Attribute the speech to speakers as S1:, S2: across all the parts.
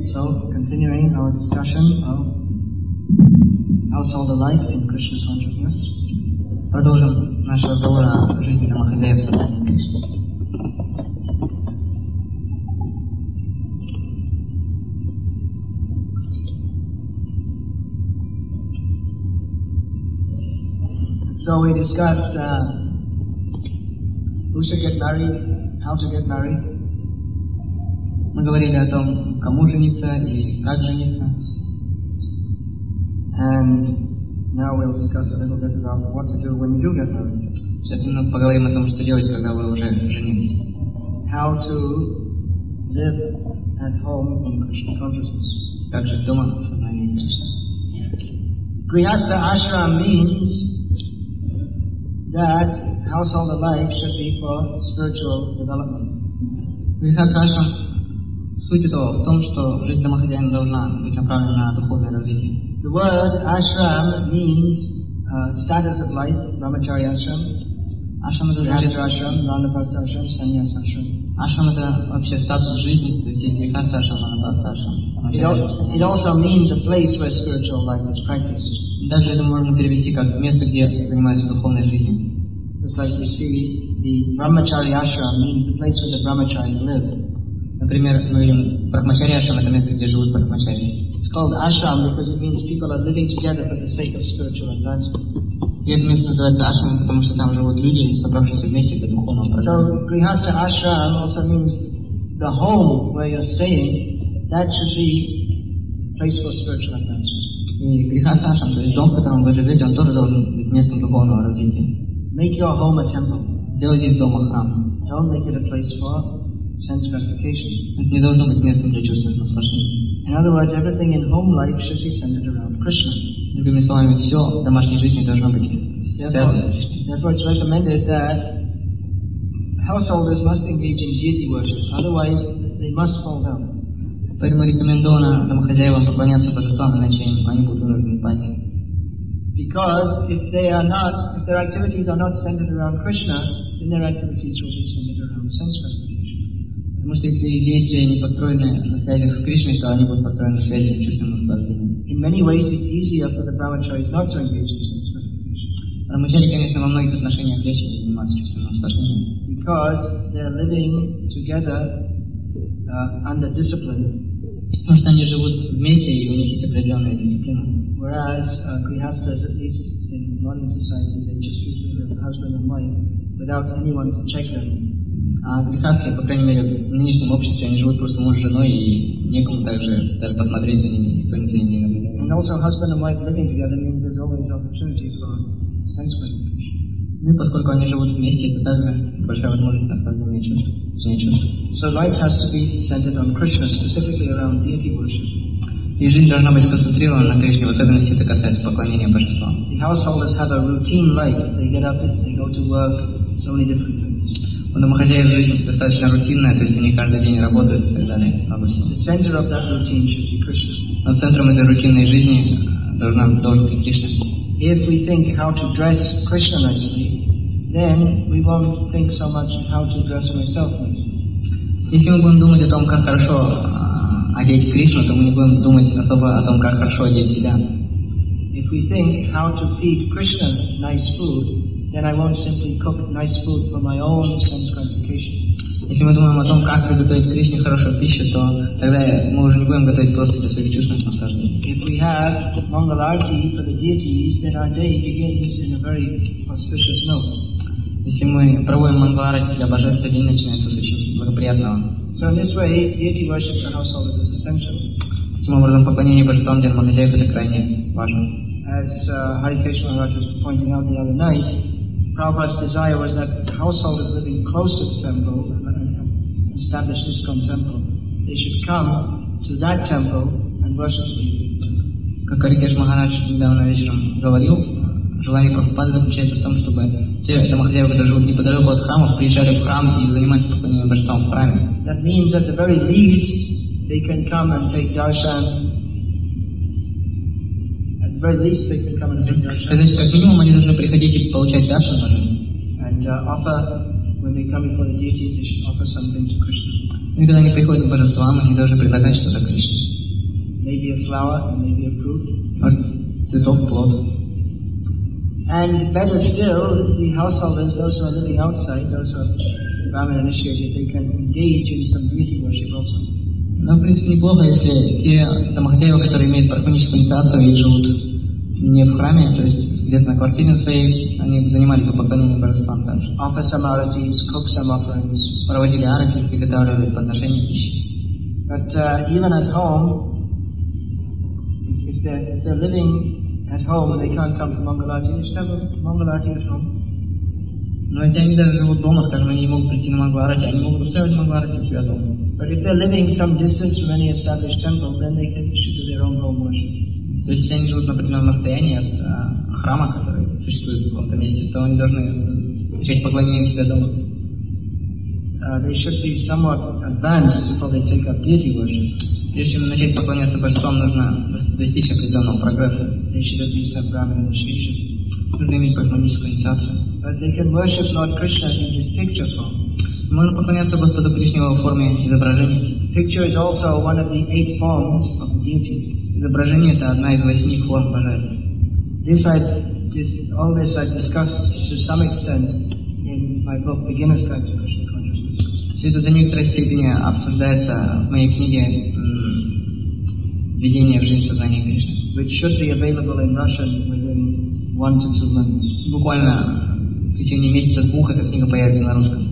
S1: So, continuing our discussion of household life in Krishna consciousness.
S2: Продолжим наш разговор о жизни домохозяев в сознании Кришны.
S1: So we discussed who should get married, how to get married.
S2: Мы говорили о том, кому жениться и как жениться.
S1: And now we'll discuss a little bit about what to do when you do get married.
S2: Сейчас немного поговорим о том, что делать, когда вы уже женились.
S1: How to live at home in Krishna consciousness.
S2: Как жить дома в сознании Кришны.
S1: Grihastha ashram means that household life should be for spiritual development.
S2: Грихастха ашрам, суть этого в том, что жизнь домохозяина должна быть направлена на духовное развитие.
S1: The word ashram means status of life, brahmacharya ashram, grihastha ashram, vanapasta ashram, sannyasa ashram.
S2: Ашрам это вообще статус жизни, то есть есть грихастха ашрам, ванапаста ашрам.
S1: It also means a place where spiritual life is practiced.
S2: Даже это можно перевести как место, где занимаются духовной жизнью.
S1: Just like we see, the brahmacharya ashram means the place where the brahmacharis live.
S2: Например, мы видим брахмачарья ашрам, это место, где живут брахмачари.
S1: It's called ashram because it means people are living together for the sake of spiritual advancement.
S2: И это место называется ашрам, потому что там живут люди, собравшиеся вместе для духовного прогресса.
S1: So grihastha ashram also means the home where you're staying, that should be a place for spiritual advancement.
S2: И грихастха ашрам, то есть дом, в котором вы живете, он тоже должен быть местом духовного развития.
S1: Make your home a temple.
S2: Сделайте из дома храм.
S1: Don't make it a place for sense gratification.
S2: Это не должно быть местом для чувственных наслаждений.
S1: In other words, everything in home life should be centered around Krishna.
S2: Другими словами, все в домашней жизни должно быть связано с Кришной.
S1: Therefore, it's recommended that householders must engage in deity worship. Otherwise, they must fall down.
S2: Поэтому рекомендовано домохозяевам поклоняться божествам, иначе они будут вынуждены пасть.
S1: Because if their activities are not centered around Krishna, then their activities will be centered around sense gratification.
S2: Потому что если их действия не построены на связях с Кришной, то они будут построены на связи с чувственным наслаждением.
S1: In many ways, it's easier for the brahmacharis not to engage in sense gratification.
S2: Брахмачари, конечно, во многих отношениях легче не заниматься чувственным наслаждением.
S1: Because they're living together under discipline.
S2: Потому что они живут вместе, и у них есть определенная дисциплина.
S1: Whereas grihasthas, at least in modern society, they just usually live husband and wife without anyone to check them.
S2: А грихастхи, по крайней мере, в нынешнем обществе, они живут просто муж с женой, и некому также даже посмотреть за ними, никто за ними не наблюдает.
S1: And also husband and wife living together means there's always opportunity for sense gratification.
S2: Ну и поскольку они живут вместе, это также большая возможность наслаждения чувств.
S1: So life has to be centered on Krishna, specifically around deity worship.
S2: И жизнь должна быть сконцентрирована на Кришне, в особенности это касается поклонения божествам.
S1: The householders have a routine life. They get up, they go to work, so many different things.
S2: У домохозяев жизнь достаточно рутинная, то есть они каждый день работают и так далее.
S1: The center of that routine should be Krishna.
S2: Но центром этой рутинной жизни должен быть Кришна.
S1: If we think how to dress Krishna nicely, then we won't think so much how to dress myself nicely.
S2: Если мы будем думать о том, как хорошо одеть Кришну, то мы не будем думать особо о том, как хорошо одеть себя.
S1: If we think how to feed Krishna nice food, then I won't simply cook nice food for my own sense gratification.
S2: Если мы думаем о том, как приготовить Кришне хорошую пищу, то тогда мы уже не будем готовить просто для своих чувственных наслаждений.
S1: If we have Mangalarti for the deities, then our day begins in a very auspicious note.
S2: Если мы проводим мангаларати для божеств, то день начинается с очень благоприятного.
S1: So in this way, deity worship for householders is essential.
S2: Таким образом, поклонение божествам для домохозяев это крайне важно.
S1: As Harikesh Maharaj was pointing out the other night, Prabhupada's desire was that householders living close to the temple, established ISKCON temple, they should come to that temple and worship the deity.
S2: Как Харикеш Махарадж недавно вечером говорил, желание Прабхупады заключается в том, чтобы те домохозяева, которые живут неподалеку от храмов, приезжали в храм и занимались поклонением божествам в храме.
S1: That means at the very least they can come and take darshan. At the very least they can come and take darshan.
S2: Это значит, как минимум они должны приходить и получать даршан божеств.
S1: And offer, when they come before the deities, they should offer something to Krishna.
S2: И когда они приходят к божествам, они должны предлагать что-то Кришне.
S1: Maybe a flower, maybe a fruit.
S2: Может, цветок, плод.
S1: And better still, the householders, those who are living outside, those who are Brahmin initiated, they can engage in some deity worship also.
S2: Но, в принципе, неплохо, если те домохозяева, которые имеют брахманическую инициацию и живут не в храме, то есть где-то на квартире своей, они занимались бы поклонением божествам также.
S1: Offer some arati's, cook some offerings.
S2: Проводили арати, приготавливали подношения пищи.
S1: But even at home, if they're living at home, they can't come to Mangalarti. They should have a Mangalarti at home.
S2: Но если они даже живут дома, скажем, они не могут прийти на Мангаларати, они могут устраивать Мангаларати у себя дома.
S1: But if they're living some distance from any established temple, then they should do their own home worship.
S2: То есть, если они живут на определенном расстоянии от храма, который существует в каком-то месте, то они должны начать поклонение себя дома.
S1: They should be somewhat advanced before they take up deity worship.
S2: Прежде чем начать поклоняться божествам, нужно достичь определенного прогресса.
S1: They should at least have Brahmin initiation.
S2: Нужно иметь брахманическую инициацию.
S1: But they can worship Lord Krishna in his picture form.
S2: Можно поклоняться Господу Кришне в форме изображения.
S1: Picture is also one of the 8 forms of the deity.
S2: Изображение – это одна из 8 форм божеств.
S1: All this I discussed to some extent in my book, Beginner's Guide to Krishna Consciousness.
S2: Все это до некоторой степени обсуждается в моей книге «Введение в жизнь сознания Кришны»,
S1: which should be available in Russian within 1 to 2 months.
S2: Буквально в течение месяца-двух эта книга появится на русском.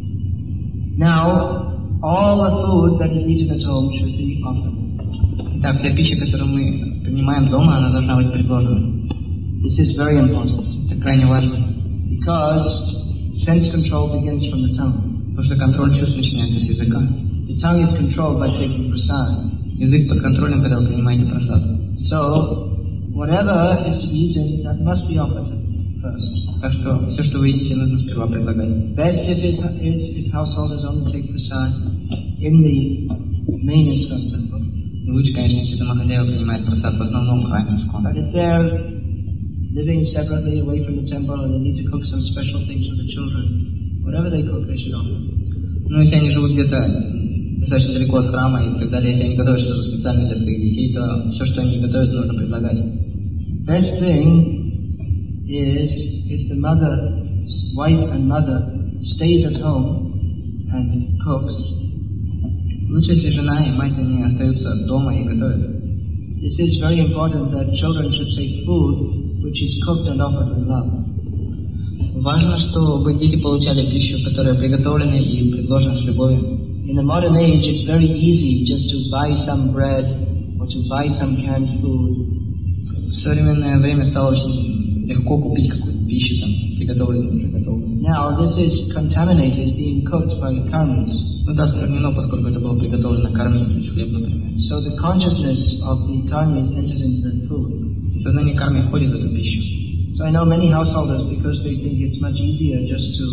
S1: Now, all the food that is eaten at home should be offered.
S2: Итак, вся пища, которую мы принимаем дома, она должна быть предложена.
S1: This is very important.
S2: Это крайне важно.
S1: Because sense control begins from the tongue.
S2: Потому что контроль чувств начинается с языка.
S1: The tongue is controlled by taking prasad.
S2: Язык под контролем, когда вы принимаете прасад.
S1: So, whatever is to be eaten, that must be offered first.
S2: Так что все, что вы едите, нужно сперва предлагать.
S1: Best if householders only take prasad in the main ISKCON temple.
S2: Лучше, конечно, если домохозяева принимают прасад в основном храме ISKCON.
S1: But if they're living separately away from the temple and they need to cook some special things for the children, whatever they cook, they should offer.
S2: Ну, если они живут где-то достаточно далеко от храма и так далее, если они готовят что-то специальное для своих детей, то все, что они готовят, нужно предлагать.
S1: Best thing is if the wife and mother stays at home and cooks.
S2: Лучше, если жена и мать, они остаются дома и готовят.
S1: This is very important that children should take food which is cooked and offered with love.
S2: Важно, чтобы дети получали пищу, которая приготовлена и предложена с любовью.
S1: In the modern age, it's very easy just to buy some bread or to buy some canned food.
S2: В современное время стало очень легко купить какую-то пищу, там, приготовленную, уже готовую.
S1: Now, this is contaminated, being cooked by karmis.
S2: Ну да, сквернено, поскольку это было приготовлено карми, то есть хлеб, например.
S1: So the consciousness of the karmis enters into the food.
S2: И сознание карми входит в эту пищу.
S1: So I know many householders, because they think it's much easier just to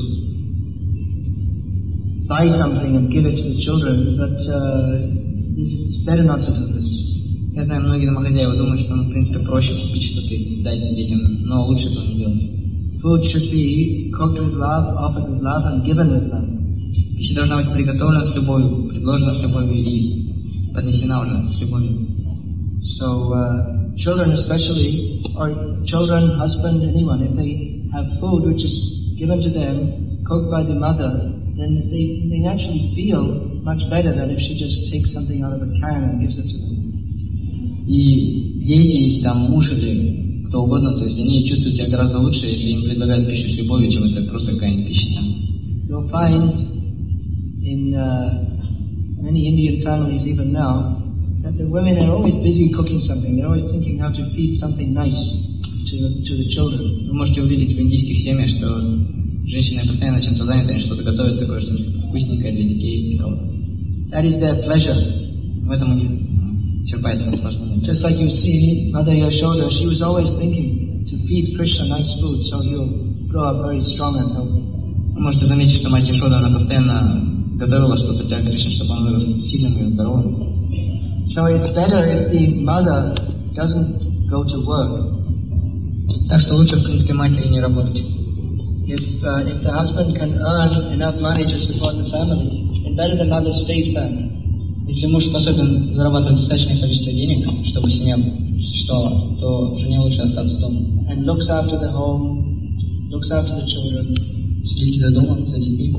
S1: buy something and give it to the children, but it's better not to do this.
S2: Я знаю, многие домохозяева думают, что, в принципе, проще купить что-то и дать детям, но лучше этого не делать.
S1: Food should be cooked with love, offered with love, and given with love.
S2: Пища должна быть приготовлена с любовью, предложена с любовью и поднесена уже с любовью.
S1: So children especially, or children, husband, anyone, if they have food which is given to them, cooked by the mother, then they naturally feel much better than if she just takes something out of a can and gives it to them.
S2: И дети, там, муж или кто угодно, то есть они чувствуют себя гораздо лучше, если им предлагают пищу с любовью, чем это просто какая-нибудь пища там.
S1: You'll find in many Indian families even now that the women are always busy cooking something. They're always thinking how to feed something nice to the children.
S2: Вы можете увидеть в индийских семьях, что женщины постоянно чем-то заняты, они что-то готовят такое, что-нибудь вкусненькое для детей, для кого-то.
S1: That is their pleasure.
S2: В этом у них черпается наслаждение.
S1: Just like you see Mother Yashoda, she was always thinking to feed Krishna nice food, so he'll grow up very strong and healthy.
S2: Вы можете заметить, что мать Яшода, она постоянно готовила что-то для Кришны, чтобы он вырос сильным и здоровым.
S1: So it's better if the mother doesn't go to work.
S2: Так что лучше, в принципе, матери не работать.
S1: If the husband can earn enough money to support the family, then better the mother stays back.
S2: Если муж способен зарабатывать достаточное количество денег, чтобы семья существовала, то жене лучше остаться дома.
S1: And looks after the home, looks after the children.
S2: Следить за домом, за детьми.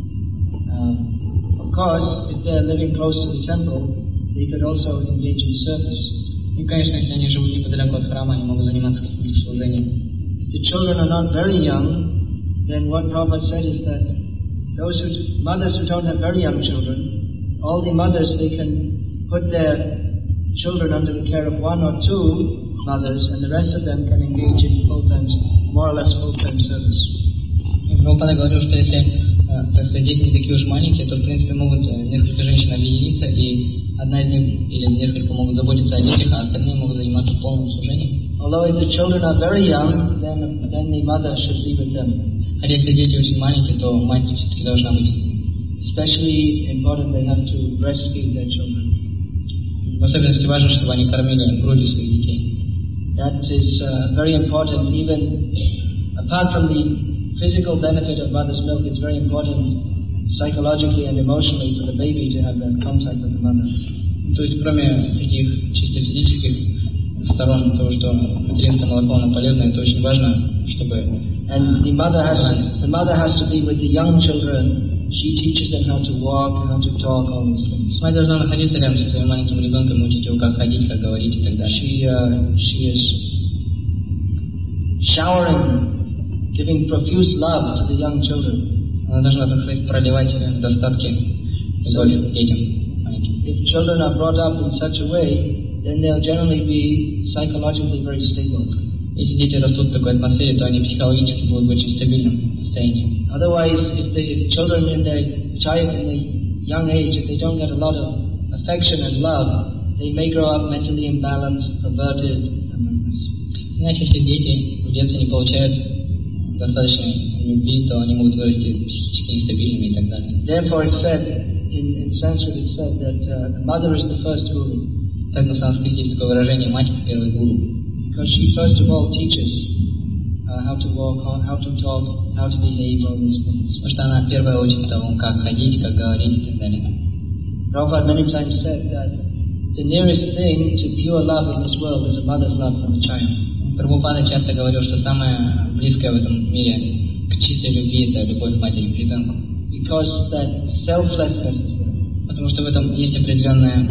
S1: Of course, if they're living close to the temple, they could also engage in service.
S2: И, конечно, если они живут неподалеку от храма, они могут заниматься каким-то служением.
S1: If the children are not very young, then what Prabhupada said is that mothers who don't have very young children, all the mothers, they can put their children under the care of one or two mothers, and the rest of them can engage in full-time, more or less full-time service.
S2: Прабхупада говорил, что если, так сказать, дети не такие уж маленькие, то, в принципе, могут несколько женщин объединиться, и одна из них или несколько могут заботиться о детях, а остальные могут заниматься полным служением.
S1: Although if the children are very young, then the mother should be with them.
S2: Хотя если дети очень маленькие, то мать все-таки должна быть с ними.
S1: Especially important, they have to breastfeed their children.
S2: В особенности важно, чтобы они кормили грудью своих детей.
S1: That is very important. Even apart from the physical benefit of mother's milk, it's very important psychologically and emotionally for the baby to have that contact with the mother.
S2: То есть, кроме таких чисто физических сторон того, что материнское молоко оно полезно, это очень важно, чтобы...
S1: And the mother has to be with the young children. She teaches them how to walk, how to talk, all these things.
S2: Мать должна находиться рядом со своим маленьким ребенком, учить его, как ходить, как говорить и так далее.
S1: She is showering, giving profuse love to the young children.
S2: Она должна, так сказать, проливать достатки любовь детям маленьким.
S1: If children are brought up in such a way, then they'll generally be psychologically very stable.
S2: Если дети растут в такой атмосфере, то они психологически будут в очень стабильном состоянии.
S1: Otherwise, if children in the young age, if they don't get a lot of affection and love, they may grow up mentally imbalanced, perverted, and like this.
S2: Иначе, если дети в детстве не получают достаточной любви, то они могут вырасти психически нестабильными и так далее.
S1: Therefore, it's said in Sanskrit, it's said that the mother is the first guru.
S2: Так в санскрите есть такое выражение «мать – первый гуру».
S1: Because she first of all teaches how to walk, how to talk, how to behave, all these things.
S2: Потому что она первая учит того, как ходить, как говорить и так далее.
S1: Prabhupada many times said that the nearest thing to pure love in this world is a mother's love for the child.
S2: Прабхупада часто говорил, что самое близкое в этом мире к чистой любви – это любовь матери к ребенку.
S1: Because that selflessness is there.
S2: Потому что в этом есть определенная...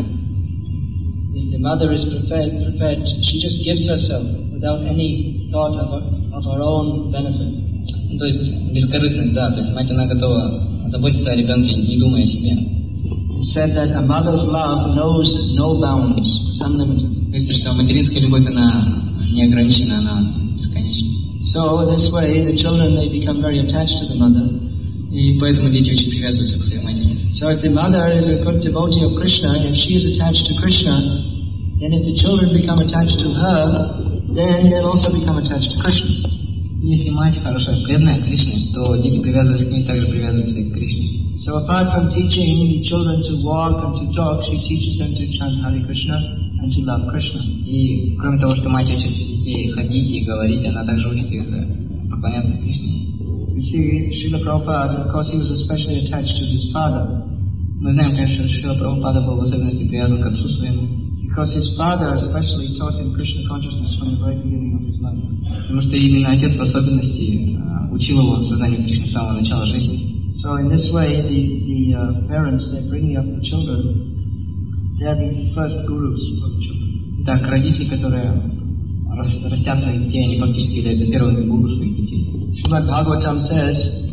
S1: The mother is prepared. She just gives herself without any thought of her own benefit.
S2: То есть бескорыстность, да. То есть мать, она готова заботиться о ребенке, не думая о себе.
S1: It said that a mother's love knows no bounds. It's unlimited.
S2: Говорится, что материнская любовь, она не ограничена, она бесконечна.
S1: So this way, the children, they become very attached to the mother.
S2: И поэтому дети очень привязываются к своей матери.
S1: So if the mother is a good devotee of Krishna, if she is attached to Krishna, then if the children become attached to her, then they'll also become attached to Krishna.
S2: Если мать хорошая, преданная Кришне, то дети привязываются к ней, также привязываются и к Кришне.
S1: So apart from teaching the children to walk and to talk, she teaches them to chant Hare Krishna and to love Krishna.
S2: И кроме того, что мать учит детей ходить и говорить, она также учит их поклоняться Кришне.
S1: You see, Srila Prabhupada, of course, he was especially attached to his father.
S2: Мы знаем, конечно, что Шрила Прабхупада был в особенности привязан к отцу своему.
S1: Because his father especially taught him Krishna consciousness from the very beginning of his life.
S2: Потому что именно отец в особенности учил его сознанию Кришны с самого начала жизни.
S1: So in this way, the parents, they're bringing up the children, they're the first gurus for the children.
S2: Так, родители, которые растят своих детей, они фактически являются первыми гуру своих детей.
S1: Srimad Bhagavatam says,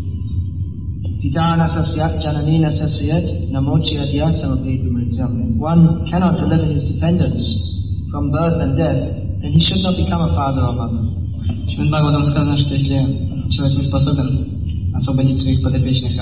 S1: Pitana sasyat jananina sasyat namochi adhyasam apedumrityam. If one cannot deliver his dependents from birth and death, then he should not become a father or mother.
S2: Шримад Бхагаватам сказано, что если человек не способен освободить своих подопечных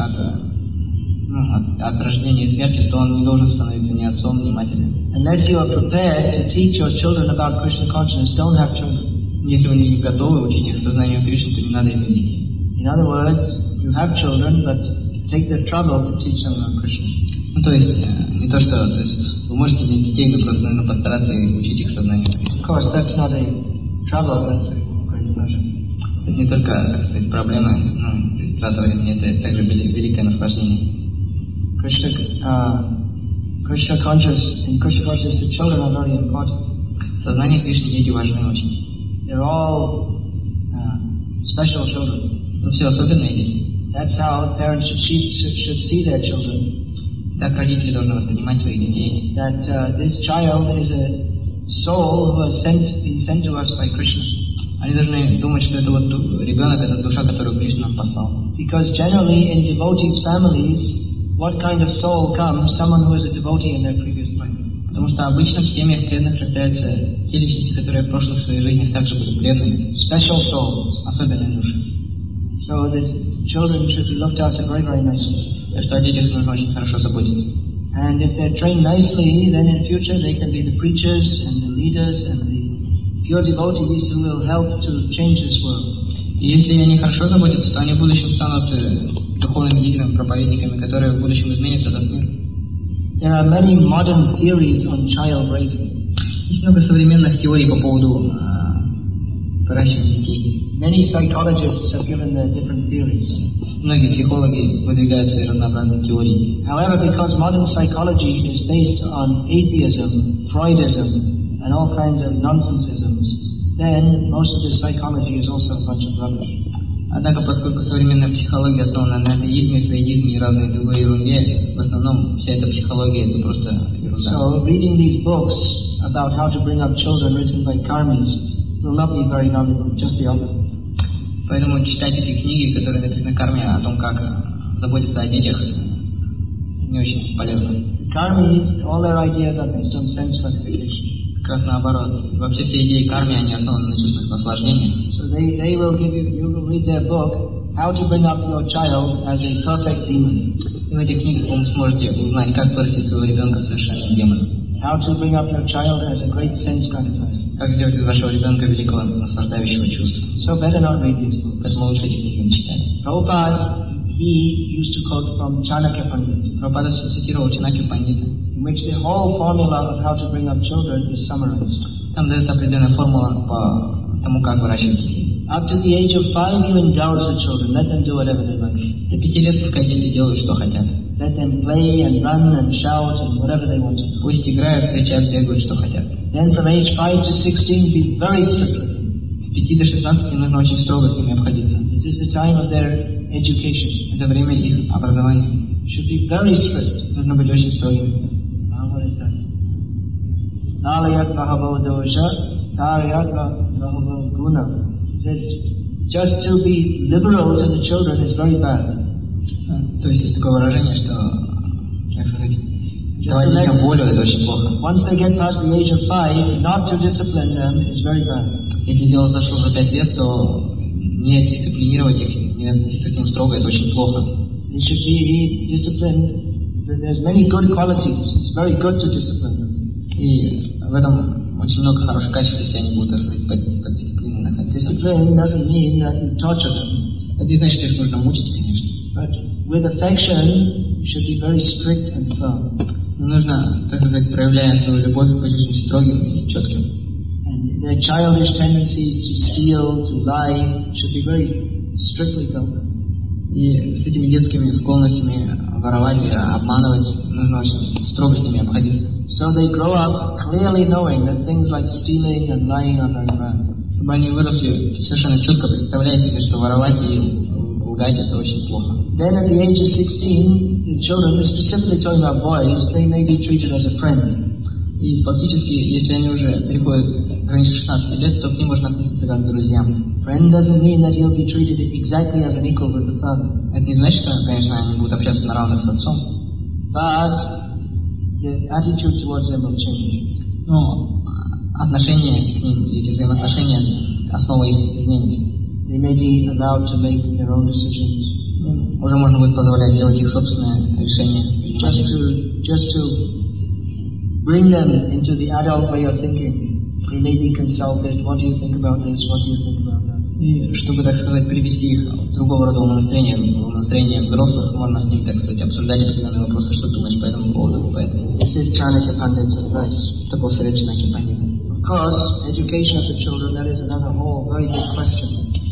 S2: от рождения и смерти, то он не должен становиться ни отцом, ни матерью.
S1: Unless you are prepared to teach your children about Krishna consciousness, don't have children.
S2: Если вы не готовы учить их сознанию Кришны, то не надо иметь детей.
S1: In other words, you have children, but take the trouble to teach them about Krishna.
S2: Ну, то есть, не то, что, то есть, вы можете иметь детей, но просто нужно постараться учить их сознанию Кришны.
S1: Of course, that's not a trouble, that's a great pleasure.
S2: Это не только, как сказать, проблема, то есть трата времени, это также великое наслаждение.
S1: Krishna conscious, in Krishna conscious, the children are very important.
S2: В сознании Кришны дети важны очень.
S1: They're all special children.
S2: Но все особенные дети.
S1: That's how parents should see their children.
S2: Так родители должны воспринимать своих детей.
S1: That this child is a soul who has been sent to us by Krishna.
S2: Они должны думать, что это вот ребенок, это душа, которую Кришна нам послал.
S1: Because generally in devotees' families, what kind of soul comes? Someone who is a devotee in their previous life.
S2: Потому что обычно в семьях преданных рождаются те личности, которые в прошлых своих жизнях также были преданными.
S1: Special souls.
S2: Особенные души.
S1: So the children should be looked after very, very nicely.
S2: Так что о детях нужно очень хорошо заботиться.
S1: And if they're trained nicely, then in future they can be the preachers and the leaders and the pure devotees who will help to change this world.
S2: И если они хорошо заботятся, то они в будущем станут духовными лидерами, проповедниками, которые в будущем изменят этот мир.
S1: There are many modern theories on child raising.
S2: Есть много современных теорий по поводу выращивания детей.
S1: Many psychologists have given their different theories.
S2: Многие психологи выдвигают свои разнообразные теории.
S1: However, because modern psychology is based on atheism, Freudism, and all kinds of nonsensisms, then most of this psychology is also a bunch of rubbish.
S2: Однако, поскольку современная психология основана на атеизме, фрейдизме и разной другой ерунде, в основном вся эта психология это просто ерунда.
S1: So, reading these books about how to bring up children written by karmis will not be very valuable, just the opposite.
S2: Поэтому читать эти книги, которые написаны карме, о том, как заботиться о детях, не очень полезно.
S1: Karmis, all their ideas are based on sense gratification.
S2: Как раз наоборот. Вообще все идеи кармы, они основаны на чувственных наслаждениях.
S1: So they will give you will read their book, How to Bring Up Your Child as a Perfect Demon.
S2: И в этих книгах вы сможете узнать, как вырастить своего ребенка совершенным демоном.
S1: How to bring up your child as a great sense gratifier.
S2: Как сделать из вашего ребенка великого наслаждающего чувства.
S1: So better not read these books.
S2: Поэтому лучше эти книги не читать.
S1: Prabhupada, he used to quote from Chanakya Pandit.
S2: Прабхупада цитировал Чанакью Пандита,
S1: in which the whole formula of how to bring up children is summarized.
S2: Там дается определенная формула по тому, как выращивать детей.
S1: Up to the age of 5, you indulge the children. Let them do whatever they like.
S2: До 5 лет пускай дети делают, что хотят.
S1: Let them play and run and shout and whatever they want to do.
S2: Пусть играют, кричат, бегают, что хотят.
S1: Then from age 5 to 16, be very strict with them.
S2: С 5 до 16 нужно очень строго с ними обходиться.
S1: This is the time of their education.
S2: Это время их образования.
S1: Should be very strict.
S2: Нужно быть очень строгим.
S1: Now what is that? Nalayat Bahavo Dosha, Taryat Bahavo Guna. It says, just to be liberal to the children is very bad.
S2: То есть есть такое выражение, что, как сказать, давать детям волю, это очень плохо.
S1: Once they get past the age of 5, not to discipline them is very bad.
S2: Если дело зашло за 5 лет, то не дисциплинировать их, не относиться к ним строго, это очень плохо.
S1: They should be disciplined. There's many good qualities. It's very good to discipline them.
S2: И в этом очень много хороших качеств, если они будут, так сказать, под дисциплиной находиться.
S1: Discipline doesn't mean that you torture them.
S2: Это не значит, что их нужно мучить, конечно.
S1: But with affection, you should be very strict and firm.
S2: Нужно, так сказать, проявляя свою любовь, быть очень строгим и четким.
S1: And their childish tendencies to steal, to lie, should be very strictly dealt with.
S2: И с этими детскими склонностями воровать и обманывать нужно очень строго с ними обходиться.
S1: So they grow up clearly knowing that things like stealing and lying are very bad.
S2: Чтобы они выросли совершенно четко представляя себе, что воровать и лгать это очень плохо.
S1: Then at the age of 16, the children, specifically talking about boys, they may be treated as a friend.
S2: И фактически, если они уже переходят границу 16 лет, то к ним можно относиться как к друзьям.
S1: Friend doesn't mean that he'll be treated exactly as an equal with the father.
S2: Это не значит, что, конечно, они будут общаться на равных с отцом.
S1: But the attitude towards them will change.
S2: Но отношение к ним, эти взаимоотношения, основа их изменится.
S1: They may be allowed to make their own decisions.
S2: Уже можно будет позволять делать их собственное решение.
S1: Just to bring them into the adult way of thinking. They may be consulted. What do you think about this? What do you think about that?
S2: И чтобы, так сказать, привести их в другого рода настроение взрослых, можно с ними, так сказать, обсуждать определенные вопросы, что думаешь по этому поводу. Поэтому
S1: This is Chanakya Pandit's advice.
S2: Такой совет Чанакьи Пандита.
S1: Of course, education of the children, that is another whole very big question.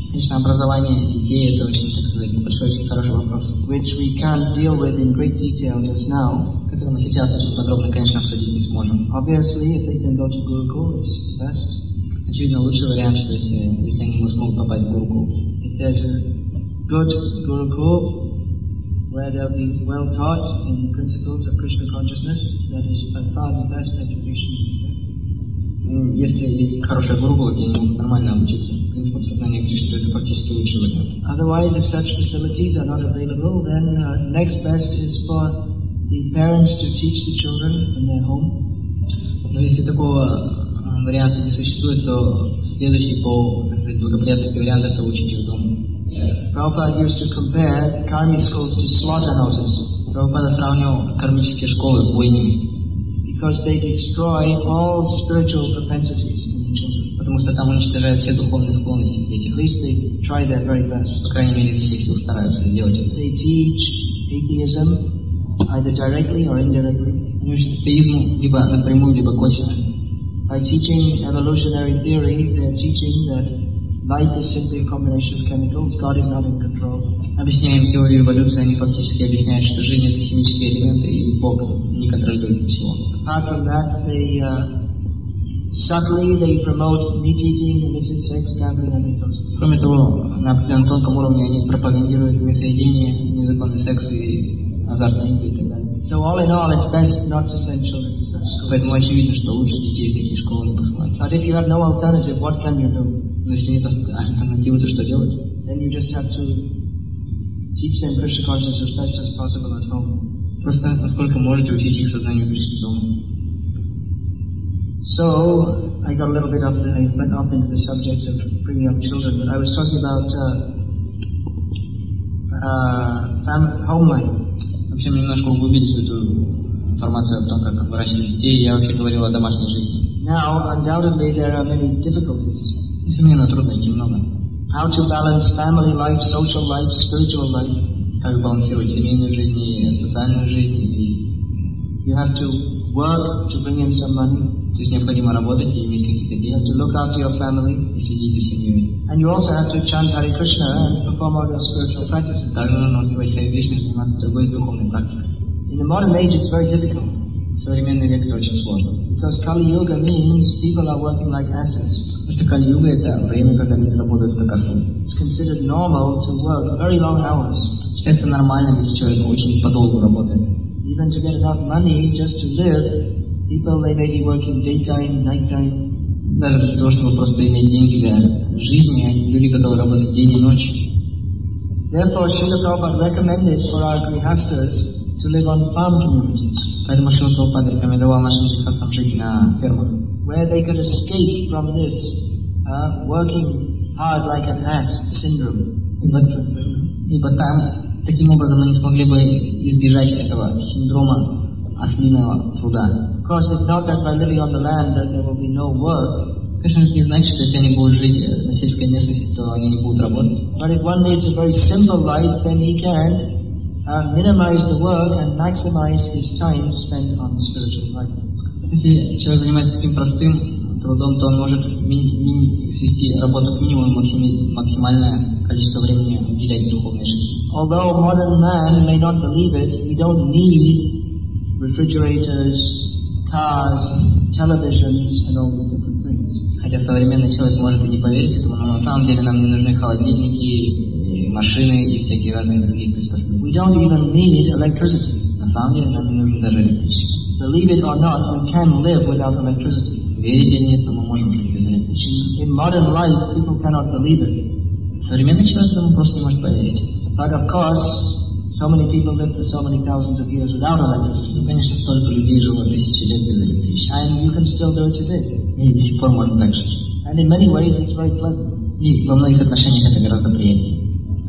S2: Конечно, образование детей это очень, так сказать, большой, очень хороший вопрос,
S1: which we can't deal with in great detail just now.
S2: который мы сейчас очень подробно, конечно, обсудить не сможем.
S1: Obviously, if they can go to Gurukul, it's the best.
S2: Очевидно, лучший вариант, что если они смогут попасть в Гурукул.
S1: If there's a good Gurukul where they'll be well taught in the principles of Krishna consciousness, that is by far the best education you can get.
S2: Если есть хорошая Гурукула, где они могут нормально обучиться принципам сознания Кришны, то это фактически лучший вариант.
S1: Otherwise, if such facilities are not available, then next best is for the parents to teach the children in their home.
S2: Но если такого варианта не существует, то следующий по, так сказать, благоприятности вариант это учить их дома.
S1: Prabhupada used to compare karmi schools to slaughterhouses.
S2: Прабхупада сравнивал кармические школы с бойнями.
S1: Because they destroy all spiritual propensities in the children.
S2: Потому что там уничтожают все духовные склонности в детях.
S1: At least they try their very best.
S2: По крайней мере, изо всех сил стараются сделать это.
S1: They teach atheism either directly or indirectly.
S2: Они учат атеизму либо напрямую, либо косвенно.
S1: By teaching evolutionary theory, they're teaching that life is simply a combination of chemicals. God is not in control.
S2: Объясняя им теорию эволюции, они фактически объясняют, что жизнь это химические элементы и Бог не контролирует ничего.
S1: Apart from that, they subtly they promote meat eating, illicit sex, gambling, and ethos.
S2: Кроме того, на определенном тонком уровне они пропагандируют мясоедение, незаконный секс и азартные игры и так далее.
S1: So all in all, it's best not to send children to such schools.
S2: Поэтому очевидно, что лучше детей в такие школы не посылать.
S1: But if you have no alternative, what can you do?
S2: Но если нет альтернативы, то что делать?
S1: Then you just have to teach them Krishna consciousness as best as possible at home.
S2: Просто насколько можете учить их сознанию Кришны дома.
S1: So I got a little bit I went off into the subject of bringing up children, but I was talking about home life.
S2: Вообще мы немножко углубились в эту информацию о том, как выращивать детей. Я вообще говорил о домашней жизни.
S1: Now, undoubtedly, there are many difficulties.
S2: Несомненно, трудностей много.
S1: How to balance family life, social life, spiritual life.
S2: Как балансировать семейную жизнь и социальную жизнь.
S1: You have to work to bring in some money.
S2: То есть необходимо работать и иметь какие-то деньги.
S1: You have to look after your family.
S2: И следить за семьей.
S1: And you also have to chant Hare Krishna and perform all your spiritual practices.
S2: Также нужно успевать Харе Кришну и заниматься другой духовной практикой.
S1: In the modern age, it's very difficult.
S2: В современный век это очень сложно.
S1: Because Kali Yuga means people are working like asses.
S2: Потому что Кали-юга это время, когда люди работают как осы.
S1: It's considered normal to work very long hours.
S2: Считается нормальным, если человек очень подолгу работает.
S1: Even to get enough money just to live, people they may be working daytime, nighttime.
S2: Даже для того, чтобы просто иметь деньги для жизни, люди готовы работать день и ночь.
S1: Therefore, Srila Prabhupada recommended for our grihastas to live on farm communities.
S2: Поэтому Шрила Прабхупада рекомендовал нашим грехастам жить на фермах,
S1: where they could escape from this working hard like an ass syndrome.
S2: Ибо там таким образом они смогли бы избежать этого синдрома ослиного труда.
S1: Of course, it's not that by living on the land that there will be no work.
S2: Конечно, это не значит, что если они будут жить на сельской местности, то они не будут работать.
S1: But if one leads a very simple life, then he can minimize the work and maximize his time spent on spiritual life.
S2: Если человек занимается таким простым трудом, то он может свести работу к минимуму, максимальное количество времени уделять духовной жизни.
S1: Although modern man may not believe it, we don't need refrigerators, cars, televisions, and all these different things.
S2: Хотя современный человек может и не поверить этому, но на самом деле нам не нужны холодильники, машины и всякие разные другие приспособления.
S1: We don't even need electricity.
S2: На самом деле нам не нужно даже электричество.
S1: Believe it or not, we can live without electricity.
S2: Верить или нет, но мы можем жить без электричества.
S1: In modern life, people cannot believe it.
S2: Современный человек этому просто не может поверить.
S1: But of course, so many people live for so many thousands of years without electricity.
S2: Конечно, столько людей жило тысячи лет без электричества.
S1: And you can still do it today.
S2: И до сих пор можно так жить.
S1: And in many ways, it's very pleasant.
S2: И во многих отношениях это гораздо приятнее.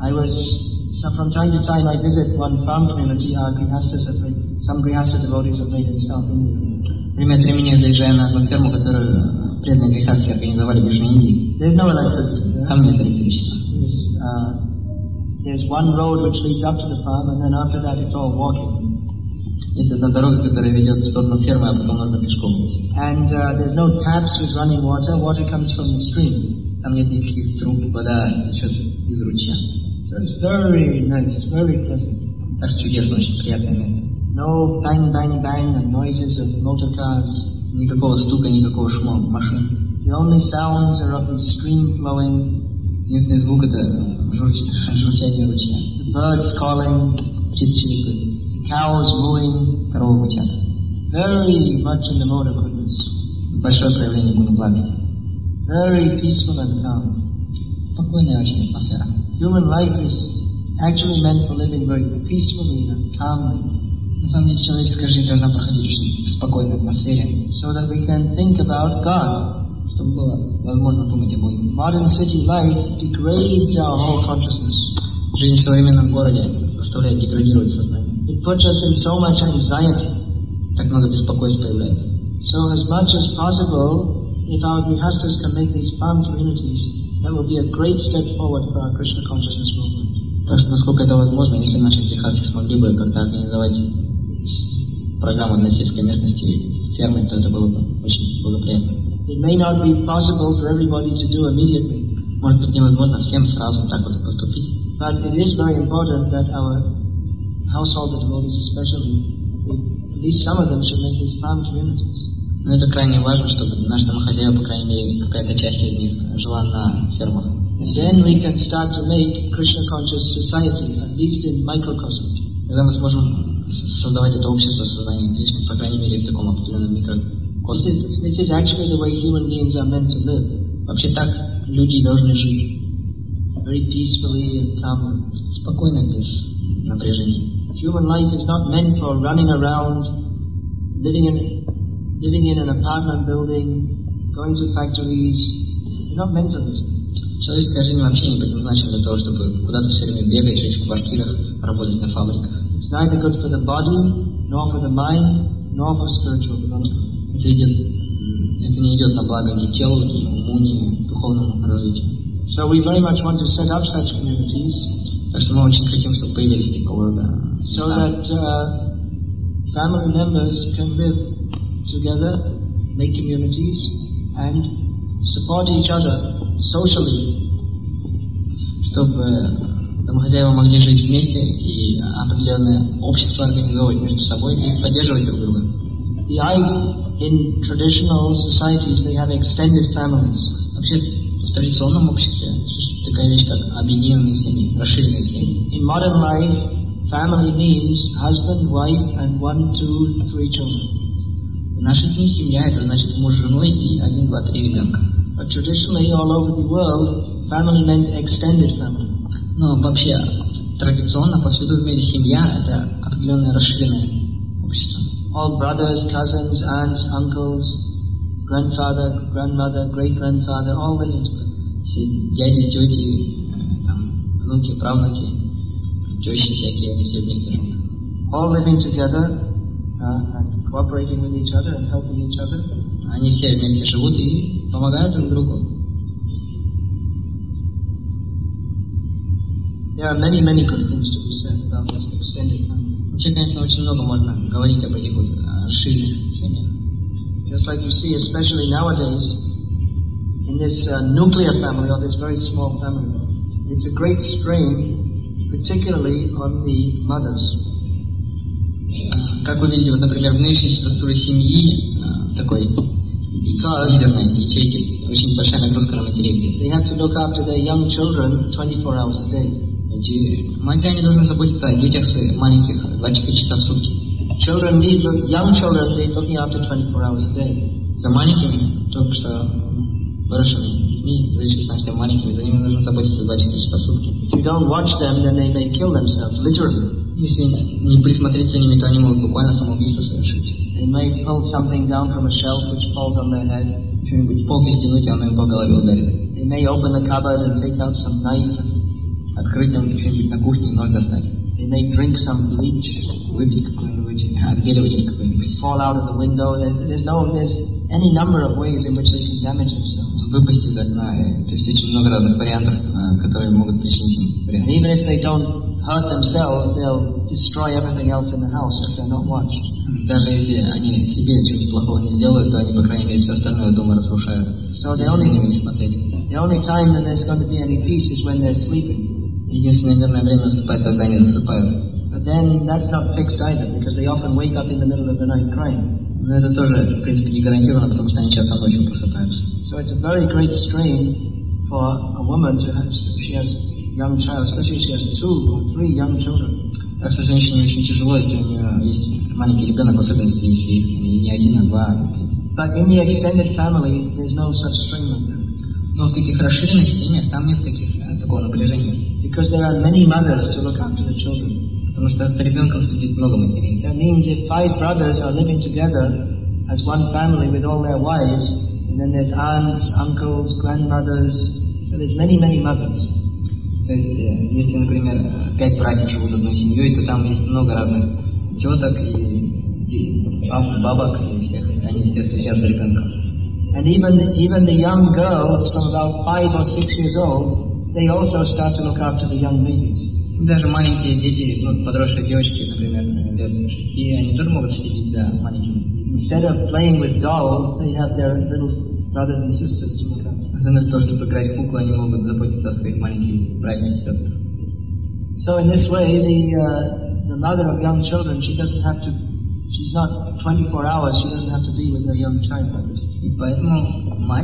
S1: So from time to time, I visit one farm community. Our grihastas have made, some grihasta devotees have made in South India.
S2: Время от времени я заезжаю на одну ферму, которую преданные грехасты организовали в Южной Индии.
S1: There's no electricity.
S2: Там нет электричества.
S1: There's one road which leads up to the farm, and then after that, it's all walking.
S2: Есть одна дорога, которая ведет в сторону фермы, а потом нужно пешком идти.
S1: And there's no taps with running water. Water comes from the stream.
S2: Там нет никаких труб, вода течет из ручья.
S1: So it's very nice, very pleasant.
S2: Так что чудесно, очень приятное место.
S1: No bang, bang, bang and noises of motor cars.
S2: Никакого стука, никакого шума машин.
S1: The only sounds are of the stream flowing.
S2: Единственный звук это журчание ручья.
S1: The birds calling.
S2: Птицы чирикают.
S1: The cows mooing.
S2: Коровы мычат.
S1: Very much in the mode of goodness.
S2: Большое проявление гуна благости.
S1: Very peaceful and calm.
S2: Спокойная очень атмосфера.
S1: Human life is actually meant for living very peacefully and calmly.
S2: На самом деле человеческая жизнь должна проходить очень в спокойной атмосфере,
S1: so that we can think about God.
S2: Чтобы было возможно думать о Боге.
S1: Modern city life degrades our whole consciousness.
S2: Жизнь в современном городе заставляет деградировать сознание.
S1: It puts us in so much anxiety.
S2: Так много беспокойств появляется.
S1: So as much as possible, if our grihastas can make these farm communities, that will be a great step forward for our Krishna consciousness movement.
S2: Так что, насколько это возможно, если наши грихасты смогли бы как-то организовать программу на сельской местности фермы, то это было бы очень благоприятно.
S1: It may not be possible for everybody to do immediately.
S2: Может быть, невозможно всем сразу так вот поступить.
S1: But it is very important that our household devotees especially, at least some of them should make these farm communities.
S2: Но это крайне важно, чтобы наши домохозяева, по крайней мере, какая-то часть из них жила на фермах.
S1: Then we can start to make Krishna conscious society, at least in microcosm.
S2: Тогда мы сможем создавать это общество сознания Кришны, по крайней мере, в таком определенном микрокосме.
S1: This is actually the way human beings are meant to live.
S2: Вообще так люди должны жить.
S1: Very peacefully and calmly.
S2: Спокойно, без напряжения.
S1: Human life is not meant for running around, living in an apartment building, going to factories. It's not meant for this.
S2: Человеческая жизнь вообще не предназначена для того, чтобы куда-то все время бегать, жить в квартирах, работать на фабриках.
S1: It's neither good for the body, nor for the mind, nor for spiritual development.
S2: Это не идет на благо ни телу, ни уму, ни духовному развитию.
S1: So we very much want to set up such communities.
S2: Так что мы очень хотим, чтобы появились такого рода
S1: so that family members can live together, make communities, and support each other socially.
S2: Чтобы домохозяева могли жить вместе и определенное общество организовывать между собой и поддерживать друг друга.
S1: In traditional societies, they have extended families.
S2: Вообще, в традиционном обществе существует такая вещь, как объединенные семьи, расширенные семьи.
S1: In modern life, family means husband, wife, and 1, 2, 3 children.
S2: В наши дни семья это значит муж с женой и 1, 2, 3 ребенка.
S1: But traditionally, all over the world, family meant extended family.
S2: Но вообще, традиционно повсюду в мире семья это определенное расширенное общество.
S1: All brothers, cousins, aunts, uncles, grandfather, grandmother, great-grandfather, all living together.
S2: Все дяди, тети, внуки, правнуки, тещи всякие, они все вместе живут.
S1: All living together and cooperating with each other and helping each other.
S2: Они все вместе живут и помогают друг другу.
S1: There are many, many good things to be said about this extended family.
S2: Вообще, конечно, очень много можно говорить об этих вот расширенных семьях.
S1: Just like you see, especially nowadays, in this nuclear family or this very small family, it's a great strain, particularly on the mothers.
S2: Как вы видите, вот, например, в нынешней структуре семьи такой мизерной ячейки очень большая нагрузка на матерей.
S1: They have to look after their young children 24 hours a day.
S2: Матери, они должны заботиться о детях своих маленьких 24 часа в сутки.
S1: Young children need looking after 24 hours a day.
S2: За маленькими, только что выросшими детьми, за 16 маленькими, за ними нужно заботиться 24 часа в сутки.
S1: If you don't watch them, then they may kill themselves, literally.
S2: Если не присмотреть за ними, то они могут буквально самоубийство совершить.
S1: They may pull something down from a shelf which falls on their head.
S2: Что-нибудь полкой стянуть, и оно им по голове ударит.
S1: They may open the cupboard and take out some knife.
S2: Открыть там что-нибудь на кухне и нож достать.
S1: They may drink some bleach.
S2: Выпить какой-нибудь отбеливатель какой-нибудь.
S1: Fall out of the window. There's any number of ways in which they can damage themselves.
S2: Выпасть из окна. То есть очень много разных вариантов, которые могут причинить им вред.
S1: And even if they don't hurt themselves, they'll destroy everything else in the house if they're not watched.
S2: Даже если они себе чего-нибудь плохого не сделают, то они, по крайней мере, все остальное дома разрушают.
S1: So
S2: если за ними не смотреть.
S1: the only time that there's going to be any peace is when they're sleeping.
S2: Единственное мирное время наступает, когда они засыпают.
S1: But then that's not fixed either, because they often wake up in the middle of the night crying.
S2: Но это тоже, в принципе, не гарантировано, потому что они часто ночью просыпаются.
S1: So it's a very great strain for a woman to have, if she has young child, especially if she has 2 or 3 young children.
S2: Так что женщине очень тяжело, если у нее есть маленький ребенок, в особенности, если их не 1, а 2.
S1: But in the extended family, there's no such strain like that.
S2: Но в таких расширенных семьях там нет такого напряжения.
S1: Because there are many mothers to look after the children.
S2: Потому что за ребенком следит много матерей.
S1: That means if 5 brothers are living together as one family with all their wives, and then there's aunts, uncles, grandmothers, so there's many mothers.
S2: То есть, если, например, 5 братьев живут одной семьей, то там есть много разных теток и бабок, и всех, они все следят за ребенком.
S1: And even the young girls from about 5 or 6 years old, they also start to look after the young babies.
S2: Даже маленькие дети, подросшие девочки, например, лет 6, они тоже могут следить за маленькими.
S1: Instead of playing with dolls, they have their little brothers and sisters to look after.
S2: Вместо того, чтобы играть в куклы, они могут заботиться о своих маленьких братьях и сестрах.
S1: So in this way, the mother of young children, she's not 24 hours, she doesn't have to be with her young child.
S2: И поэтому мать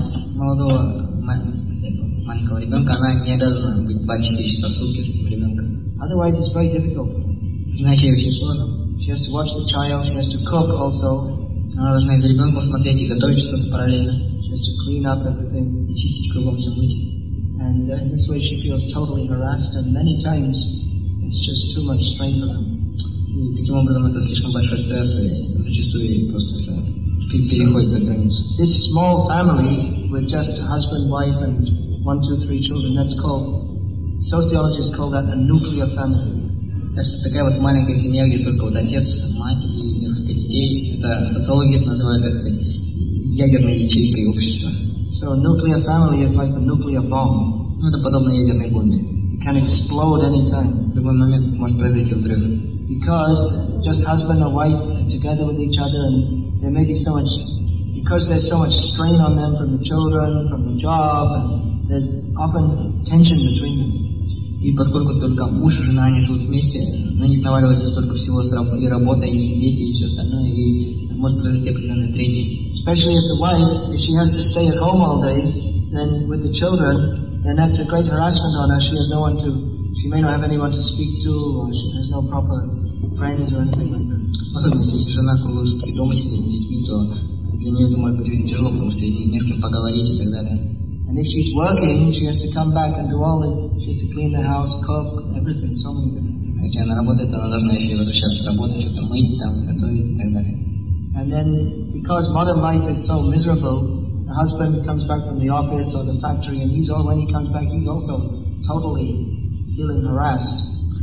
S2: маленького ребенка, она не обязана быть 24 часа в сутки с этим ребенком.
S1: Otherwise, it's very difficult.
S2: Иначе очень сложно.
S1: She has to watch the child, she has to cook also.
S2: Она должна и за ребенком смотреть и готовить что-то параллельно.
S1: She has to clean up everything.
S2: И чистить кругом, все мыть.
S1: And in this way she feels totally harassed, and many times it's just too much strain for them.
S2: И таким образом это слишком большой стресс, и зачастую просто это переходит за границу.
S1: This small family with just a husband, wife, and 1, 2, 3 children, that's called, sociologists call that a nuclear family.
S2: Кажется, такая вот маленькая семья, где только вот отец, мать и несколько детей, это социологи это называют, так сказать, ядерной ячейкой общества.
S1: So a nuclear family is like a nuclear bomb.
S2: Это подобно ядерной бомбе.
S1: It can explode anytime.
S2: В любой момент может произойти взрыв.
S1: Because just husband or wife are together with each other, and there may be so much, because there's so much strain on them from the children, from the job, and there's often tension between them.
S2: И поскольку только муж и жена, они живут вместе, на них наваливается столько всего и работа, и дети, и все остальное, и может произойти определенное трение.
S1: Especially if the wife, if she has to stay at home all day, then with the children, then that's a great harassment on her. She has no one to, she may not have anyone to speak to, or she has no proper friends or anything like that.
S2: Особенно если жена круглые сутки дома сидит с детьми, то для нее это может быть очень тяжело, потому что ей не с кем поговорить и так далее.
S1: And if she's working, she has to come back and do she has to clean the house, cook, everything, so many things.
S2: Если она работает, то она должна еще и возвращаться с работы, что-то мыть, там, готовить и так далее.
S1: And then, because modern life is so miserable, the husband comes back from the office or the factory, and when he comes back, he's also totally feeling harassed.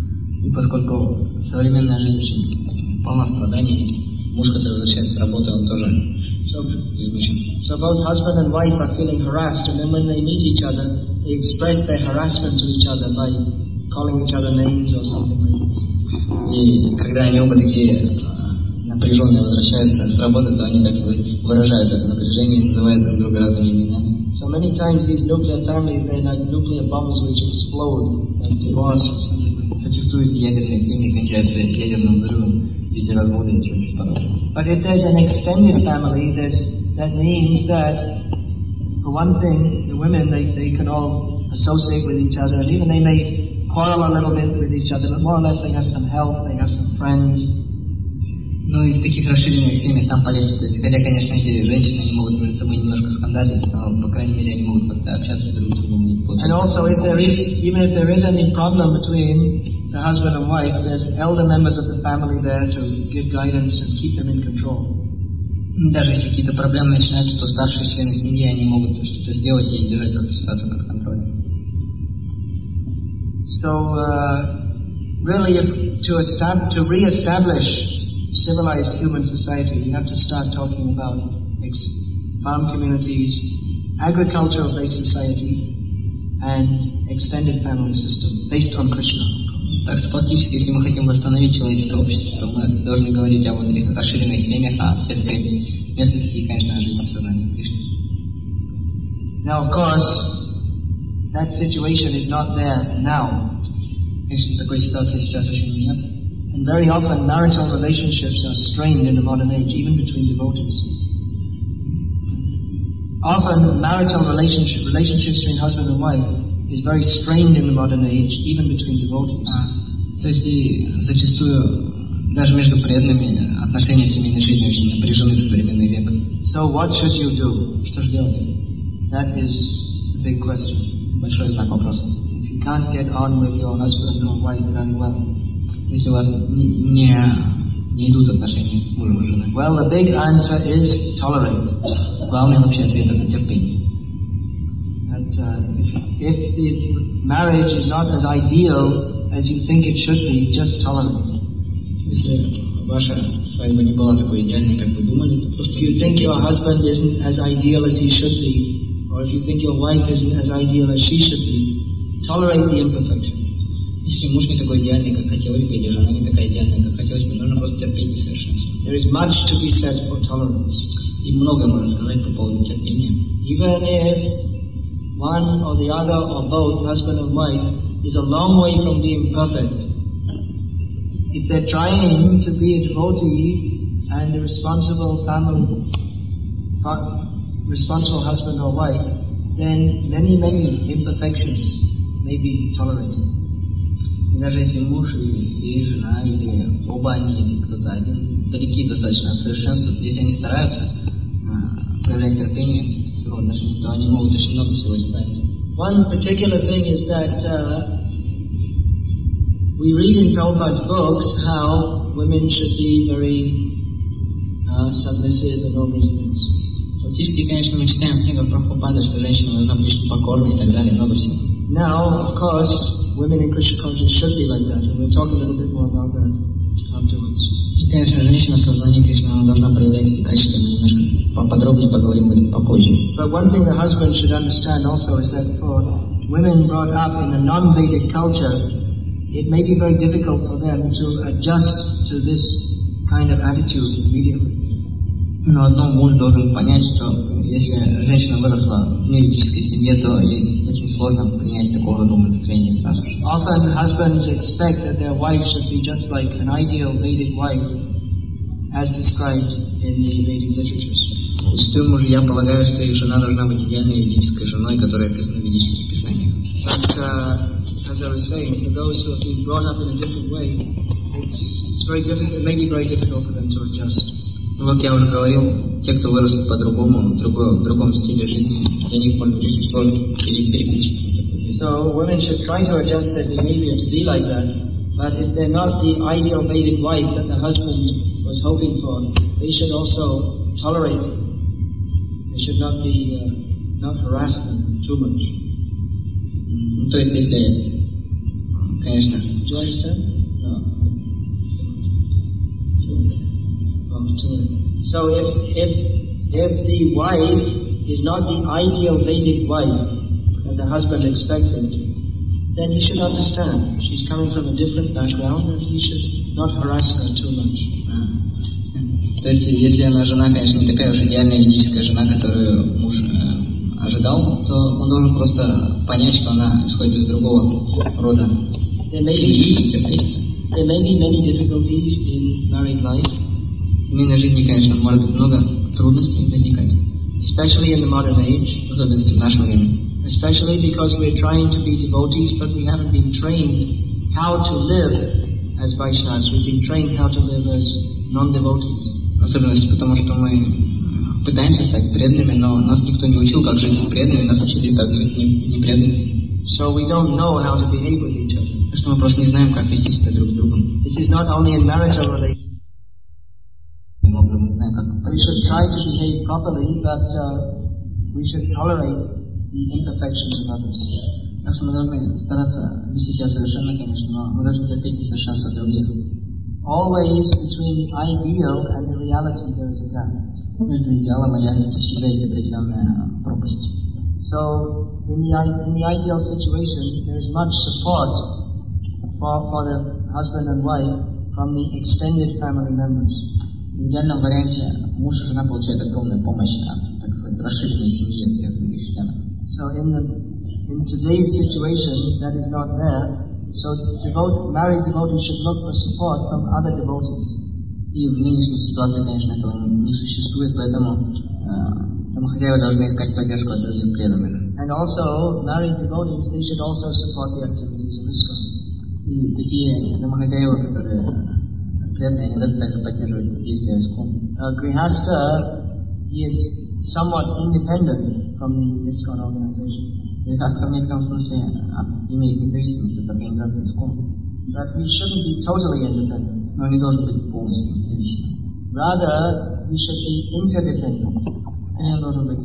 S2: И поскольку современная жизнь очень полна страданий, муж, который возвращается с работы, он тоже измучен.
S1: So both husband and wife are feeling harassed, and then when they meet each other, they express their harassment to each other by calling each other names or something like that.
S2: И когда они оба такие напряженные возвращаются с работы, то они так выражают это напряжение и называют друг друга разными именами.
S1: So many times these nuclear families, they're like nuclear bombs which explode and divorce or something like that.
S2: Зачастую эти ядерные семьи кончаются ядерным взрывом в виде развода и чего-нибудь подобного.
S1: But if there's an extended family, that means that, for one thing, the women, they can all associate with each other, and even they may quarrel a little bit with each other, but more or less they have some help, they have some friends.
S2: Ну и в таких расширенных семьях там полегче. То есть, хотя, конечно, эти женщины, они могут между собой немножко скандалить, но, по крайней мере, они могут как-то общаться друг с другом и получать.
S1: And also, even if there is any problem between the husband and wife, there's elder members of the family there to give guidance and keep them in control.
S2: Даже если какие-то проблемы начинаются, то старшие члены семьи, они могут что-то сделать и держать эту ситуацию под контролем.
S1: So, really, to re-establish civilized human society, we have to start talking about farm communities, agricultural-based society, and extended family system based on Krishna.
S2: Так что фактически, если мы хотим восстановить человеческое общество, то мы должны говорить о вот этих расширенных семьях, о сельской местности и, конечно, о жизни в сознании Кришны.
S1: Now, of course, that situation is not there now.
S2: Конечно, такой ситуации сейчас еще нет.
S1: And very often marital relationships are strained in the modern age, even between devotees. Often marital relationships between husband and wife is very strained in the modern age, even between devotees.
S2: То есть и зачастую даже между преданными отношения в семейной жизни очень напряжены в современный век.
S1: So what should you do?
S2: Что же делать?
S1: That is the big question.
S2: Большой знак вопроса.
S1: If you can't get on with your husband or wife very well,
S2: если у вас не идут отношения с мужем и женой,
S1: well, the big answer is tolerate.
S2: Главный вообще ответ это терпение.
S1: If the marriage is not as ideal as you think it should be, just tolerate.
S2: Если ваша свадьба не была такой идеальной, как вы думали, то просто...
S1: If you think your husband isn't as ideal as he should be, or if you think your wife isn't as ideal as she should be, tolerate the imperfection.
S2: Если муж не такой идеальный, как хотелось бы, или жена не такая идеальная, как хотелось бы, нужно просто терпеть несовершенство.
S1: There is much to be said for tolerance.
S2: И многое можно сказать по поводу терпения.
S1: Even if one or the other or both, husband and wife, is a long way from being perfect, if they're trying to be a devotee and a responsible responsible husband or wife, then many imperfections may be tolerated.
S2: И даже если муж и жена, или оба они, или кто-то один, далеки достаточно от совершенства, если они стараются проявлять терпение в своем отношении, то они могут очень много всего исправить.
S1: One particular thing is that we read in Prabhupada's books how women should be very submissive and all these things.
S2: Фактически, конечно, мы читаем в книгах Прабхупады, что женщина должна быть очень покорной и так далее, много всего.
S1: Now, of course, women in Krishna consciousness should be like that, and we'll talk a little bit more about that afterwards.
S2: И, конечно, женщина в сознании Кришны, она должна проявлять эти качества, мы немножко поподробнее поговорим об этом попозже.
S1: But one thing the husband should understand also is that for women brought up in a non-Vedic culture, it may be very difficult for them to adjust to this kind of attitude immediately.
S2: Но одно муж должен понять, что если женщина выросла в неведической семье, то ей очень сложно принять такого рода настроение сразу же.
S1: Often husbands expect that their wife should be just like an ideal Vedic wife, as described in the Vedic literatures.
S2: Зачастую мужья полагают, что их жена должна быть идеальной ведической женой, которая описана в ведических писаниях.
S1: But as I was saying, for those who have been brought up in a different way, it's very difficult. It may be very difficult for them to adjust.
S2: Как я уже говорил, те, кто выросли по-другому, в другом стиле жизни, для них может быть очень сложно переключиться на такую жизнь.
S1: So women should try to adjust their behavior to be like that, but if they're not the ideal Vedic wife that the husband was hoping for, they should also tolerate it. They should not be, not harass them too much.
S2: То есть, если, конечно...
S1: Do you understand? So if the wife is not the ideal Vedic wife that the husband expected, then he should understand. She's coming from a different background and he should not harass her too much.
S2: То есть, если она жена, конечно, не такая уж идеальная ведическая жена, которую муж ожидал, то он должен просто понять, что она исходит из другого рода семьи и терпения.
S1: There may be many difficulties in married life.
S2: В семейной жизни, конечно, может быть много трудностей возникать.
S1: Especially in the modern age.
S2: В особенности в наше время.
S1: Especially because we're trying to be devotees, but we haven't been trained how to live as Vaishnavas. We've been trained how to live as non-devotees.
S2: В особенности потому, что мы пытаемся стать преданными, но нас никто не учил, как жить с преданными, нас учили, как жить непреданными.
S1: So we don't know how to behave with each other.
S2: Так что мы просто не знаем, как вести себя друг с другом.
S1: This is not only in marital relations. We should try to behave properly, but we should tolerate the imperfections of others.
S2: Так что мы должны стараться вести себя совершенно, конечно, но мы должны терпеть несовершенство других.
S1: Always between the ideal and the reality there is a gap.
S2: Между идеалом и реальностью всегда есть определенная пропасть.
S1: So in the ideal situation there is much support for the husband and wife from the extended family members.
S2: В идеальном варианте муж и жена получают огромную помощь от, так сказать, расширенной семьи от всех других членов.
S1: So in today's situation, that is not there. So married devotees should look for support from other devotees.
S2: И в нынешней ситуации, конечно, этого не существует, поэтому домохозяева должны искать поддержку от других преданных.
S1: And also, married devotees, they should also support the activities of ISKCON.
S2: И такие домохозяева, которые преданные, они должны также поддерживать действия ISKCON.
S1: Grihastha, he is somewhat independent from the ISKCON organization.
S2: Грихастха в некотором смысле имеет независимость от организации ISKCON.
S1: But he shouldn't be totally independent.
S2: Но не должен быть полностью независимым.
S1: Rather, he should be interdependent.
S2: Или он должен быть...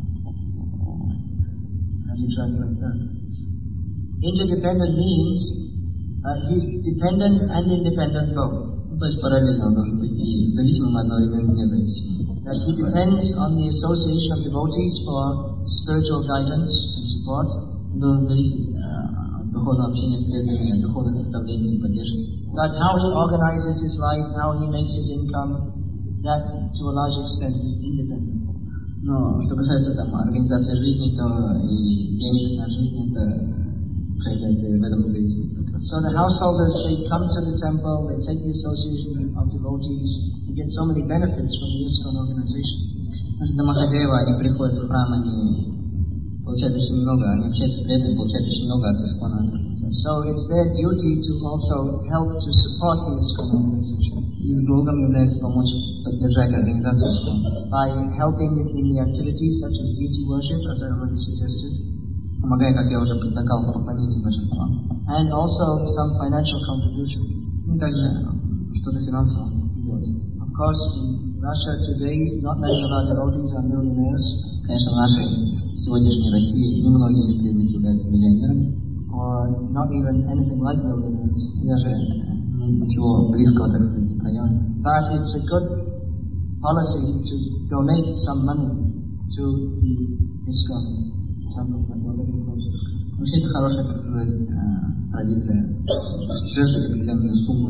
S1: How do you translate that? Interdependent means he's dependent and independent both.
S2: То есть параллельно он должен быть и зависимым, и одновременно независимым.
S1: That he depends on the association of devotees for spiritual guidance and support.
S2: Он должен зависеть от духовного общения с преданными, от духовных наставлений и поддержки.
S1: But how he organizes his life, how he makes his income, that to a large extent is independent.
S2: Но что касается там организации жизни, то и денег на жизнь, это проявляется в этом независимость.
S1: So the householders, they come to the temple, they take the association of devotees, they get so many benefits from the ISKCON organization.
S2: Наши домохозяева, они приходят в храм, они получают очень много, они общаются с преданными, получают очень много от ISKCON.
S1: So it's their duty to also help to support the ISKCON organization.
S2: Их долгом является помочь поддержать организацию ISKCON.
S1: By helping in the activities such as deity worship, as I already suggested.
S2: Помогая, как я уже предлагал, в поклонении божествам.
S1: And also some financial contribution.
S2: И также что-то финансово делать.
S1: Of course, in Russia today, not many of our devotees are millionaires.
S2: Конечно, в нашей сегодняшней России немногие из преданных являются миллионерами.
S1: Or not even anything like millionaires.
S2: И даже ничего близкого, так сказать, не проявлено.
S1: But it's a good policy to donate some money to the ISKCON temple that we're living close to.
S2: Вообще это хорошая, так сказать, традиция жертвовать определенную сумму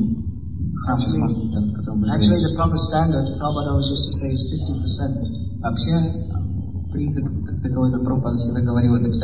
S2: храму, которым мы живем.
S1: Actually, the proper standard, Prabhupada always used to say, is 50%.
S2: Вообще, принцип, как таковой, как Прабхупада всегда говорил, это 50%.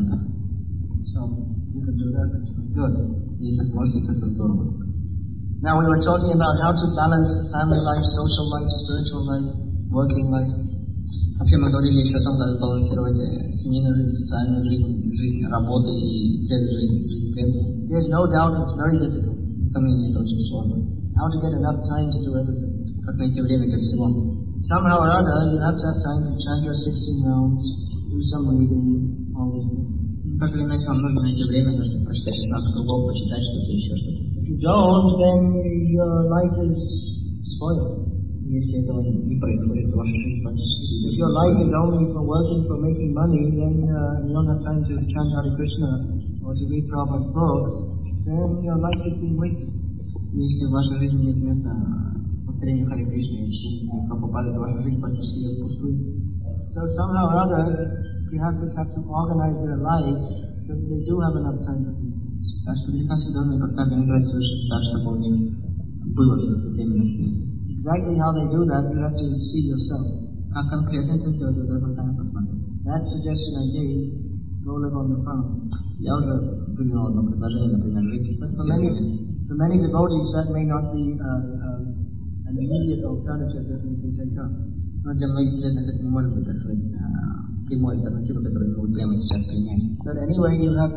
S1: So, you can do that, that's good.
S2: Если сможете, то это здорово.
S1: Now, we were talking about how to balance family life, social life, spiritual life, working life.
S2: Вообще мы говорили еще о том, как балансировать семейную жизнь, социальную жизнь работы и жизнь преданной.
S1: There's no doubt it's very difficult.
S2: Сомнений, это очень сложно.
S1: How to get enough time to do everything.
S2: Как найти время для всего.
S1: Somehow or other, you have to have time to chant your 16 rounds, do some reading, all these things.
S2: Так или иначе, вам нужно найти время, чтобы прочитать 16 кругов, почитать что-то, еще что-то.
S1: If you don't, then your life is spoiled.
S2: Если этого не происходит, то ваша жизнь практически идет.
S1: If your life is only for working, for making money, then you don't have time to chant Hare Krishna or to read Prabhupada's books, then your life is being wasted.
S2: Если в вашей жизни нет места повторения Харе Кришны и чтения Прабхупады, то ваша жизнь практически идет впустую.
S1: So somehow or other, grihastas have to organize their lives so that they do have enough time for these things.
S2: Так что грехасты должны как-то организовать свою жизнь так, чтобы у них было все-таки время на все.
S1: Exactly how they do that, you have to see yourself.
S2: Как конкретно это сделать, вы должны сами посмотреть.
S1: That suggestion I gave, go live on the farm.
S2: Я уже выдвинул одно предложение, например, жить в сельской местности.
S1: For many devotees, that may not be an immediate alternative that we can take up.
S2: Но для многих преданных это не может быть, так сказать, прямой альтернативой, которую они могут прямо сейчас принять.
S1: But anyway, you have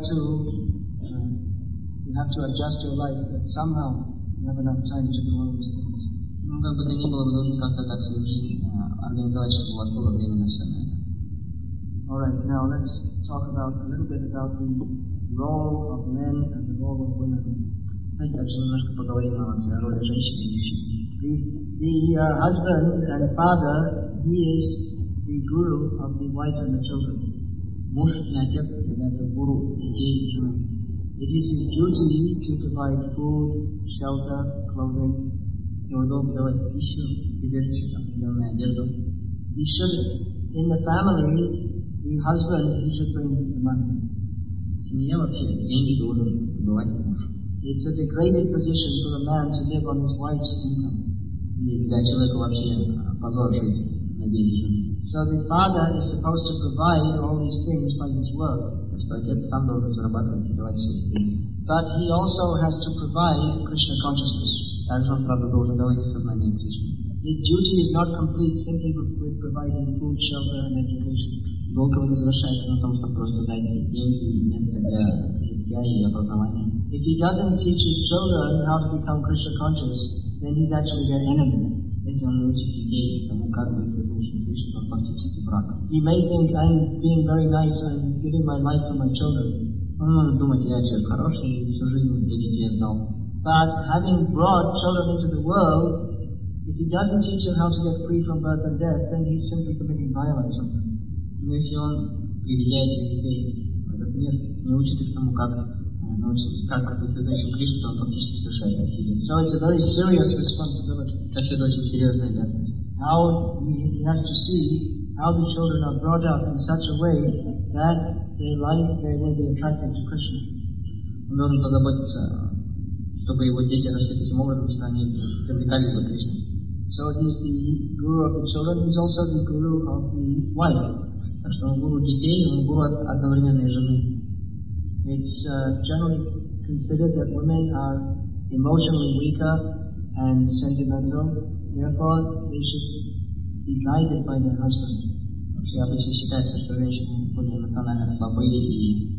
S1: to adjust your life that somehow you have enough time to do all these things.
S2: Ну, как бы то ни было, вы должны как-то так свою жизнь организовать, чтобы у вас было время на все на это.
S1: All right, now let's talk about a little bit about the role of men and the role of women.
S2: Давайте также немножко поговорим о роли женщины и мужчин.
S1: The husband and father, he is the guru of the wife and the children.
S2: Муж и отец являются гуру детей и жены.
S1: It is his duty to provide food, shelter, clothing.
S2: Его долг давать пищу, прибежище, определенную одежду.
S1: He should, in the family, the husband, he should bring the money.
S2: В семье вообще деньги должен добывать муж.
S1: It's a degraded position for a man to live on his wife's income.
S2: И для человека вообще позор жить на деньги жены.
S1: So the father is supposed to provide all these things by his work.
S2: Так что отец сам должен зарабатывать и давать все эти деньги.
S1: But he also has to provide Krishna consciousness.
S2: Также он, правда, должен давать и сознание Кришны.
S1: His duty is not complete simply with providing food, shelter, and education.
S2: Долг его не завершается на том, чтобы просто дать деньги и место для житья и образования.
S1: If he doesn't teach his children how to become Krishna conscious, then he's actually their enemy.
S2: Если он не учит детей тому, как быть сознательным Кришной, то он фактически враг.
S1: He may think, I'm being very nice, I'm giving my life for my children.
S2: Он может думать, я человек хороший и всю жизнь для детей отдал.
S1: But having brought children into the world, if he doesn't teach them how to get free from birth and death, then he's simply committing violence on them.
S2: Но если он, приведя этих детей в этот мир, не учит их тому, как быть сознательным Кришной, то он фактически совершает насилие.
S1: So it's a very serious responsibility.
S2: Так что это очень серьезная обязанность.
S1: How he has to see how the children are brought up in such a way that they will be attracted to Krishna.
S2: Он должен позаботиться, чтобы его дети росли таким образом, что они привлекались бы к Кришне.
S1: So he's the guru of the children, he's also the guru of the wife.
S2: Так что он гуру детей, он гуру одновременно и жены.
S1: It's generally considered that women are emotionally weaker and sentimental, therefore they should be guided by their husband.
S2: Вообще обычно считается, что женщины более эмоционально слабые и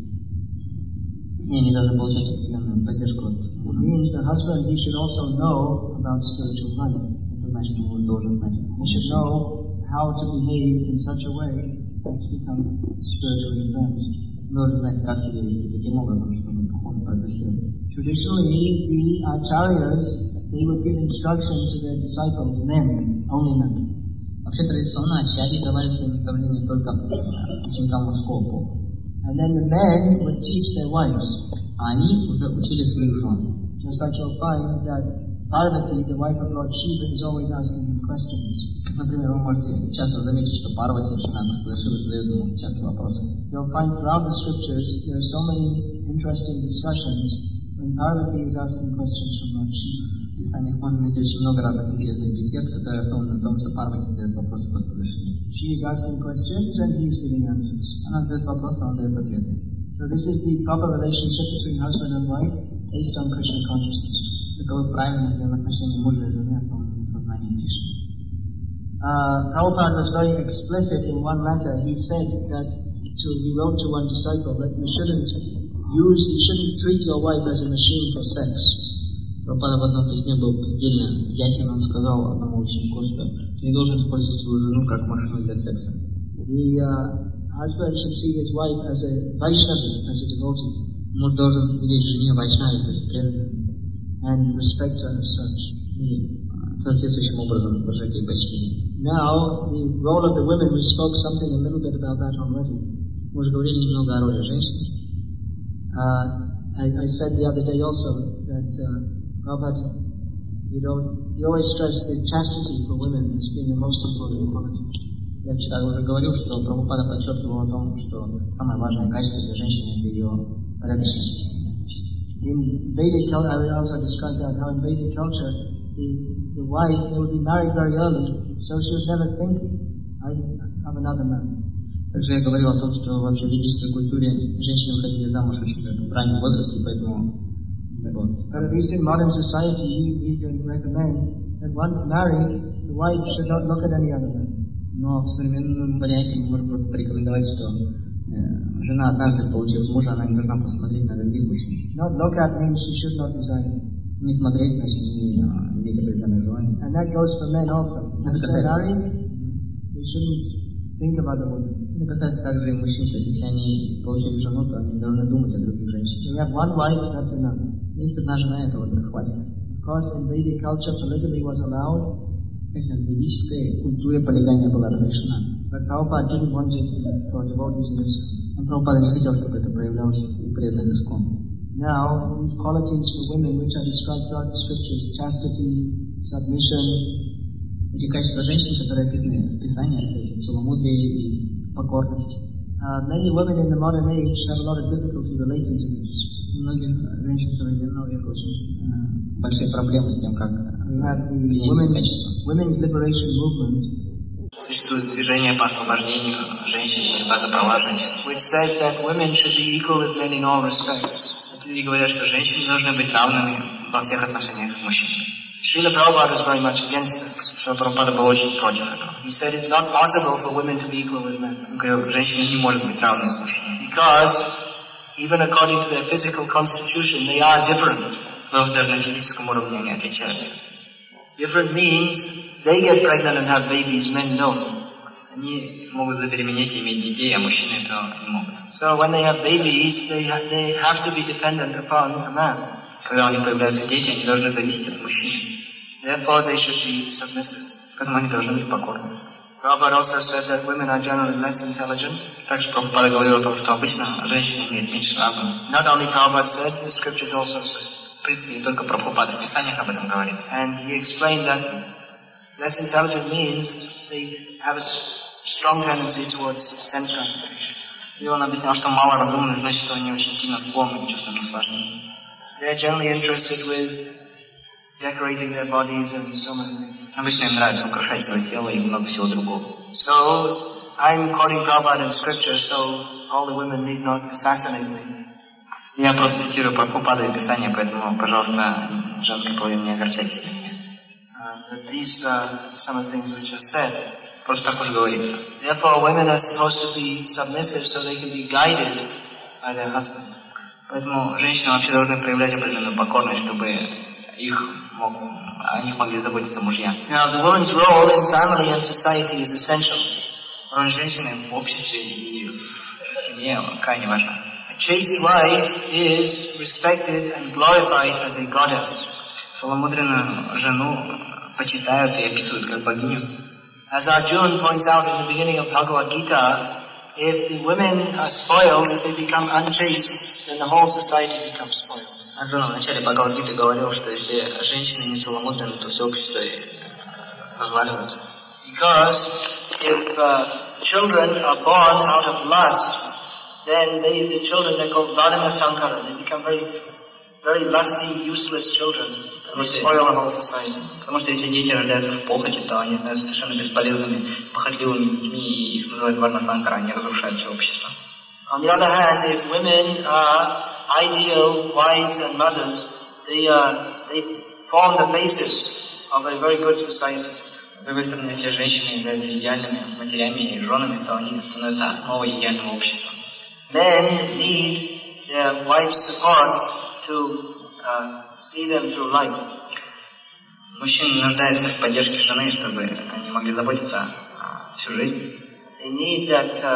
S2: они должны получать определенную поддержку от мужа.
S1: It means the husband, he should also know about spiritual life.
S2: Это значит, что муж должен знать.
S1: He should know how to behave in such a way as to become spiritually advanced.
S2: Должен знать, как себя вести таким образом, чтобы духовно прогрессировать.
S1: Traditionally, the acharyas, they would give instruction to their disciples, men, only men.
S2: Вообще традиционно ачарьи давали свои наставления только ученикам мужского пола.
S1: And then the men would teach their wives.
S2: А они уже учили своих жен.
S1: Just like you'll find that Parvati, the wife of Lord Shiva, is always asking him questions.
S2: Например, вы можете часто заметить, что Парвати, жена Господа Шивы, задает ему часто вопросы.
S1: You'll find throughout the scriptures there are so many interesting discussions when Parvati is asking questions from Lord Shiva.
S2: В Писаниях можно найти очень много разных интересных бесед, которые основаны на том, что Парвати задает вопросы Господа Шивы.
S1: She is asking questions and he is giving answers.
S2: Она задает вопросы, а он дает ответы.
S1: So this is the proper relationship between husband and wife based on Krishna consciousness.
S2: Таковы правильные взаимоотношения мужа и жены, основанные на сознании Кришны.
S1: Prabhupada was very explicit in one letter. He said that he wrote to one disciple that you shouldn't treat your wife as a machine for sex.
S2: Прабхупада в одном письме был предельно ясен, он сказал одному ученику, что ты не должен использовать свою жену как машину для секса.
S1: The husband should see his wife as a Vaishnavi, as a devotee.
S2: Муж должен видеть жене Вайшнави, то есть преданную,
S1: and respect her as such.
S2: И соответствующим образом выражать ей почтение.
S1: Now, the role of the women, we spoke something a little bit about that already.
S2: Мы уже говорили немного о роли женщин.
S1: I said the other day also that Prabhupada, he always stressed the chastity for women as being the most important quality.
S2: Я вчера уже говорил, что Прабхупада подчеркивал о том, что самое важное качество для женщины – это ее порядочность.
S1: In Vedic culture, I will also describe that, how in Vedic culture, the wife, they would be married very early, so she would never think of another man.
S2: Также я говорил о том, что вообще в ведической культуре женщины выходили замуж очень в раннем возрасте, поэтому...
S1: But at least in modern society, we can recommend that once married, the wife should not look at any other man.
S2: Но в современном варианте мы можем просто порекомендовать, что жена, однажды получив мужа, она не должна посмотреть на других мужчин.
S1: Not look at means she should not desire.
S2: Не смотреть, значит, не иметь определенное желание.
S1: And that goes for men also. Once they're married, they shouldn't think of other women.
S2: Это касается также и мужчин, то есть если они получили жену, то они не должны думать о других женщинах.
S1: They have one wife, that's enough.
S2: Есть одна жена, этого хватит.
S1: Of course, in Vedic culture, polygamy was allowed.
S2: Конечно, в ведической культуре полигамия была разрешена.
S1: But Prabhupada didn't want it for devotees in ISKCON.
S2: Но Прабхупада не хотел, чтобы это проявлялось у преданных ISKCON.
S1: Now, these qualities for women which are described throughout the scriptures, chastity, submission,
S2: эти качества женщин, которые описаны в Писании, это целомудрие и покорность.
S1: Many women in the modern age have a lot of difficulty relating to this.
S2: У многих женщин современного века очень большие проблемы с тем, как принять качество.
S1: Women's liberation movement,
S2: Существует движение по освобождению женщин, борьба за права женщин.
S1: which says that women should be equal with men in all respects.
S2: Люди говорят, что женщины должны быть равными во всех отношениях к мужчинам.
S1: Srila Prabhupada is very much against this.
S2: Шрила Прабхупада был очень против этого.
S1: He said it's not possible for women to be equal with men.
S2: Он говорил, женщина не может быть равной с мужчиной.
S1: Because even according to their physical constitution, they are different.
S2: Но даже на физическом уровне они отличаются.
S1: Different means they get pregnant and have babies, men don't.
S2: Они могут забеременеть и иметь детей, а мужчины этого не могут.
S1: So when they have babies, they have to be dependent upon a man.
S2: Когда у них появляются дети, они должны зависеть от мужчин.
S1: Therefore, they should be submissive.
S2: Поэтому они должны быть покорны.
S1: Prabhupada also said that women are generally less intelligent.
S2: Также Прабхупада говорил о том, что обычно женщины имеют меньше разума.
S1: Not only Prabhupada said, the scriptures also said.
S2: В принципе, не только Прабхупада в Писаниях об этом говорится.
S1: And he explained that less intelligent means they have a strong tendency towards sense gratification.
S2: И он объяснял, что малоразумные, значит, что они очень сильно склонны к чувствам наслаждения.
S1: They're generally interested with decorating their bodies and so many things.
S2: Обычно им нравится украшать свое тело и много всего другого.
S1: So, I'm quoting Prabhupada in scripture, so all the women need not assassinate me.
S2: Я просто цитирую Прабхупаду и Писание, поэтому, пожалуйста, женское половину не огорчайтесь на меня.
S1: But these are some of the things which are said.
S2: Просто так уж говорится.
S1: Therefore, women are supposed to be submissive so they can be guided by their husband.
S2: Поэтому женщины вообще должны проявлять определенную покорность, чтобы о них могли заботиться мужья.
S1: Now, the woman's role in family and society is essential.
S2: Роль женщины в обществе и в семье крайне важна.
S1: A chaste wife is respected and glorified as a goddess.
S2: Целомудренную жену почитают и описывают как богиню.
S1: As Arjuna points out in the beginning of Bhagavad Gita, if the women are spoiled, if they become unchaste, then the whole society becomes spoiled.
S2: Арджуна в начале Бхагавад-гиты говорил, что если женщины не целомудренны, то все общество разваливается.
S1: Because if children are born out of lust, then the children, they're called Vadana Sankara. They become very lusty, useless children. They spoil the whole society.
S2: Потому что если дети рождаются в похоти, то они становятся совершенно бесполезными, похотливыми детьми, и их называют Варна Санкара, они разрушают все общество.
S1: On the other hand, if women are ideal wives and mothers, they form the basis of a very good society.
S2: С другой стороны, если женщины являются идеальными матерями и женами, то они становятся основой идеального общества.
S1: Men need their wife's support to see them through life.
S2: Мужчины нуждаются в поддержке жены, чтобы они могли заботиться всю жизнь.
S1: They need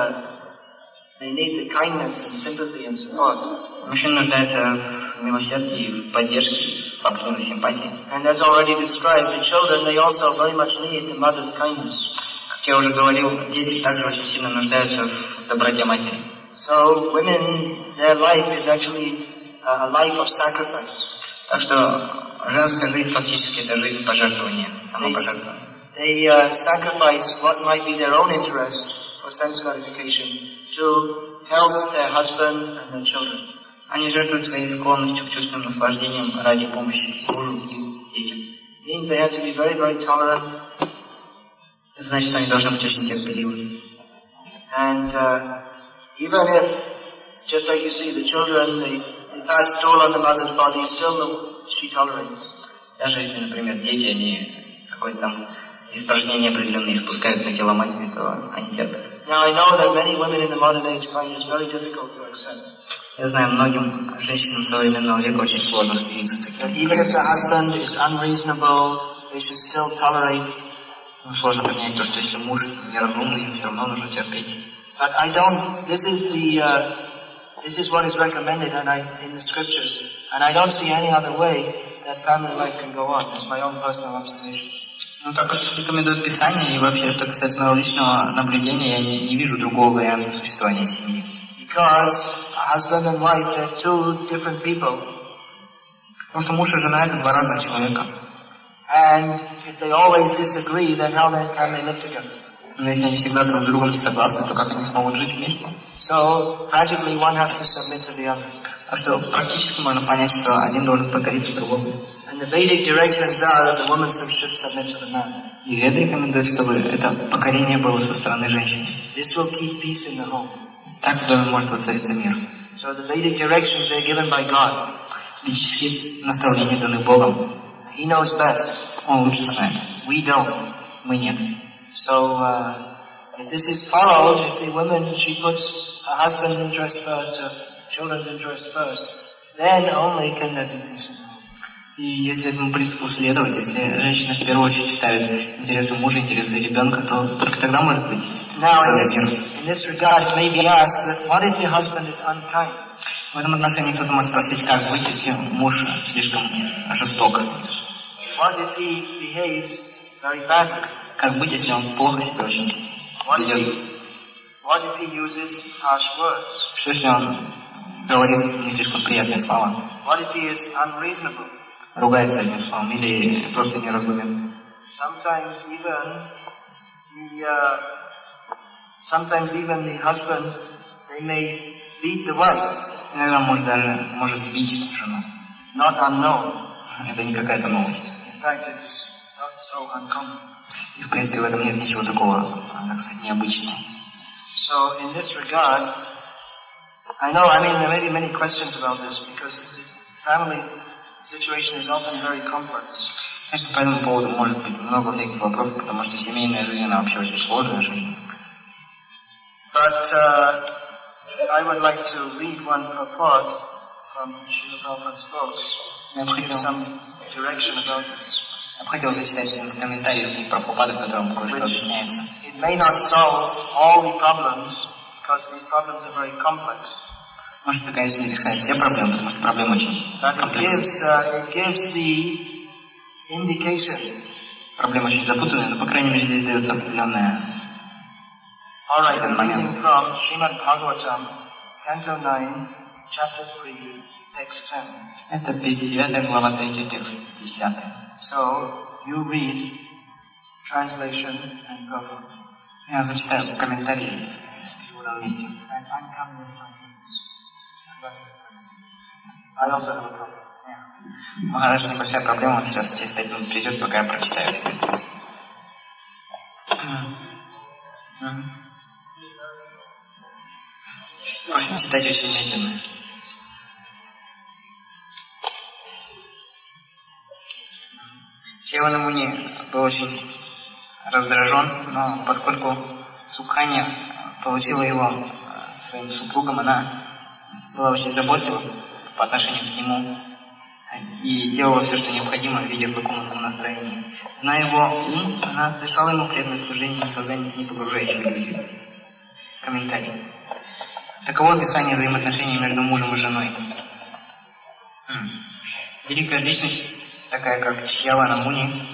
S1: the kindness and sympathy and support.
S2: Мужчины нуждаются в милосердии, в поддержке, в определенной симпатии.
S1: And as already described, the children, they also very much need the mother's kindness.
S2: Как я уже говорил, дети также очень сильно нуждаются в доброте матери.
S1: So women, their life is actually a life of sacrifice.
S2: Так что женская жизнь фактически это жизнь пожертвования, самопожертвования.
S1: They sacrifice what might be their own interest for sense gratification to help their husband and their children.
S2: Они жертвуют своей склонностью к чувственным наслаждениям ради помощи мужу и детям.
S1: It means they have to be very, very tolerant.
S2: Это значит, что они должны быть очень терпеливы.
S1: And even if, just like you see, the children, they pass stool on the mother's body, still she tolerates.
S2: Даже если, например, дети, они какое-то там испражнение определенное испускают на тело матери, то они терпят.
S1: Now I know that many women in the modern age find this very difficult to accept.
S2: Я знаю, многим женщинам современного века очень сложно смириться с таким.
S1: Even if the husband is unreasonable, they should still tolerate.
S2: Сложно принять то, что если муж неразумный, все равно нужно терпеть.
S1: But I don't. This is what is recommended, in the scriptures, and I don't see any other way that family life can go on. That's my own personal observation.
S2: Ну, так уж рекомендует Писание, и вообще, что касается моего личного наблюдения, я не вижу другого варианта существования семьи.
S1: Because husband and wife, they're two different people.
S2: Потому что муж и жена — это два разных человека.
S1: And if they always disagree, then how then can they live together?
S2: Но если они всегда друг с другом не согласны, то как они смогут жить вместе?
S1: So, practically one has to submit to the other.
S2: А что практически можно понять, что один должен покориться другому.
S1: And the Vedic directions are that the woman should submit to the man.
S2: И Веды рекомендуют, чтобы это покорение было со стороны женщины.
S1: This will keep peace in the home.
S2: Так в доме может воцариться мир.
S1: So the Vedic directions are given by God.
S2: Ведические наставления даны Богом.
S1: He knows best.
S2: Он лучше знает.
S1: We don't.
S2: Мы нет.
S1: So, if this is followed, if the woman, she puts her husband's interest first, her children's interest first, then only can there be peace in the home.
S2: И если этому принципу следовать, если женщина в первую очередь ставит интересы мужа, интересы ребенка, то только тогда может быть.
S1: Now, in this regard, it may be asked that what if the husband is unkind?
S2: В этом отношении кто-то может спросить, как быть, если муж слишком жесток?
S1: What if he behaves very badly?
S2: Как быть, если он плохо себя очень ведет?
S1: What if he uses harsh words?
S2: Что если он говорит не слишком приятные слова?
S1: What if he is unreasonable?
S2: Ругается одним словом или просто неразумен?
S1: Sometimes even the husband, they may beat the wife.
S2: Иногда муж даже может бить жену.
S1: Not unknown.
S2: Это не какая-то новость.
S1: In fact, it's not so uncommon.
S2: И в принципе в этом нет ничего такого, так сказать, необычного.
S1: So in this regard, there may be many questions about this because the family situation is often very complex.
S2: Конечно, по этому поводу может быть много всяких вопросов, потому что семейная жизнь, она вообще очень сложная жизнь.
S1: But I would like to read one purport from Srila Prabhupada's books and give some direction about this.
S2: Я бы хотел зачитать один из комментариев книг Прабхупады, в котором кое-что объясняется.
S1: It may not solve all the problems because these problems are very complex.
S2: Может, это, конечно, не решает все проблемы, потому что проблемы очень комплексные.
S1: It gives the indication.
S2: Проблемы очень запутанные, но, по крайней мере, здесь дается определенная...
S1: All right, I'm reading from Srimad Bhagavatam, Canto 9, Chapter 3, Text 10.
S2: Это 59 глава, 3 текст, 10.
S1: So, you read translation and purport.
S2: Я зачитаю комментарии с переводом вместе.
S1: And I'm coming in 5 minutes. I also have a problem.
S2: Махарадж, небольшая проблема, он сейчас через 5 минут придет, пока я прочитаю все это. Просим читать очень медленно. Севана Муни был очень раздражен, но поскольку Сукхани получила его своим супругом, она была очень заботлива по отношению к нему и делала все, что необходимо, видя, в каком он был настроении. Зная его ум, она совершала ему преданное служение, никогда не погружаясь в иллюзию. Комментарий. Таково описание взаимоотношений между мужем и женой. Великая личность, такая как Шьявана Муни,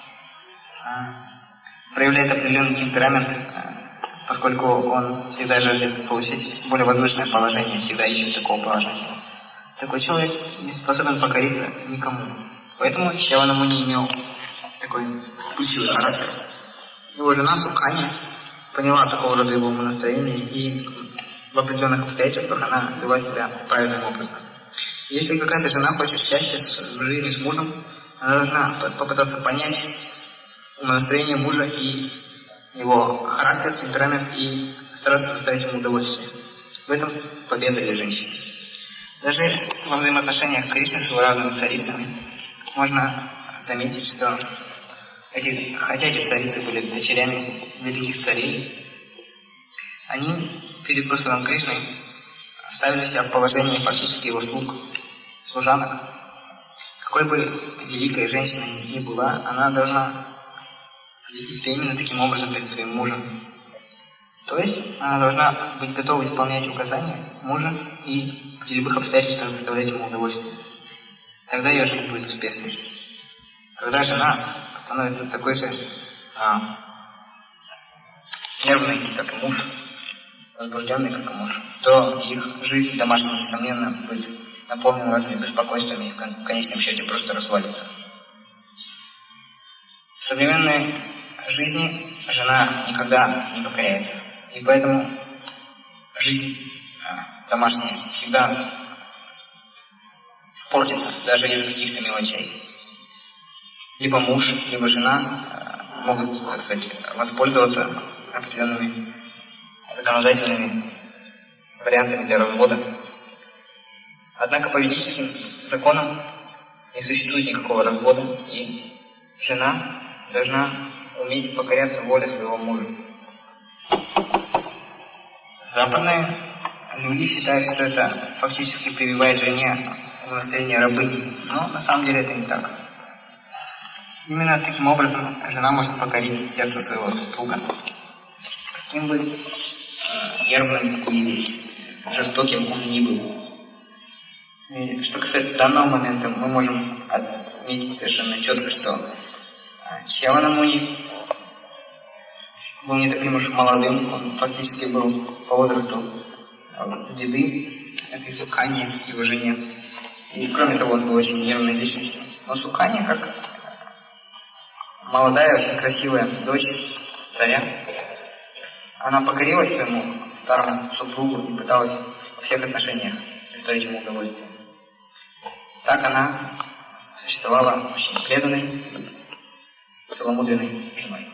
S2: проявляет определенный темперамент, поскольку он всегда жаждет получить более возвышенное положение, всегда ищет такого положения. Такой человек не способен покориться никому. Поэтому Шьявана Муни имел такой вспыльчивый характер. Его жена Сукхани поняла такого рода его настроение, и в определенных обстоятельствах она вела себя правильным образом. Если какая-то жена хочет счастья в жизни с мужем, она должна попытаться понять умонастроение мужа и его характер, темперамент и стараться доставить ему удовольствие. В этом победа для женщины. Даже во взаимоотношениях Кришны с его равными царицами можно заметить, что хотя эти царицы были дочерями великих царей, они перед Господом Кришной ставили себя в положение фактически его служанок. Какой бы великой женщиной ни была, она должна вести себя именно таким образом перед своим мужем. То есть она должна быть готова исполнять указания мужа и при любых обстоятельствах доставлять ему удовольствие. Тогда ее жизнь будет успешной. Когда жена становится такой же нервной, как и муж, возбужденной, как и муж, то их жизнь домашняя, несомненно, будет наполнена разными беспокойствами и в конечном счете просто развалится. В современной жизни жена никогда не покоряется. И поэтому жизнь домашняя всегда портится, даже из-за каких-то мелочей. Либо муж, либо жена могут, так сказать, воспользоваться определенными законодательными вариантами для развода. Однако по ведическим законам не существует никакого развода, и жена должна уметь покоряться воле своего мужа. Западные люди считают, что это фактически прививает жене настроение рабыни, но на самом деле это не так. Именно таким образом жена может покорить сердце своего супруга. Каким бы нервным или жестоким он ни был. И что касается данного момента, мы можем отметить совершенно четко, что Чьявана Муни был не таким уж молодым, он фактически был по возрасту деды этой Сукхани, его жене. И кроме того, он был очень нервной личностью. Но Сукхани, как молодая, очень красивая дочь царя, она покорилась своему старому супругу и пыталась во всех отношениях доставить ему удовольствие. Так она существовала очень преданной, целомудренной женой.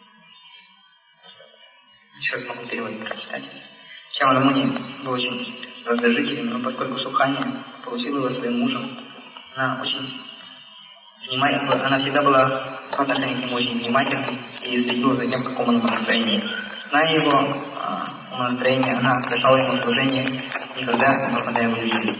S2: Еще раз могу перевод прочитать. Чьявана Муни был очень раздражительным, но поскольку Сукхани получила его своим мужем, она всегда была по отношению к нему очень внимательной и следила за тем, в каком он настроении. Зная его настроение, она совершала ему служение, никогда не попадая в иллюзию.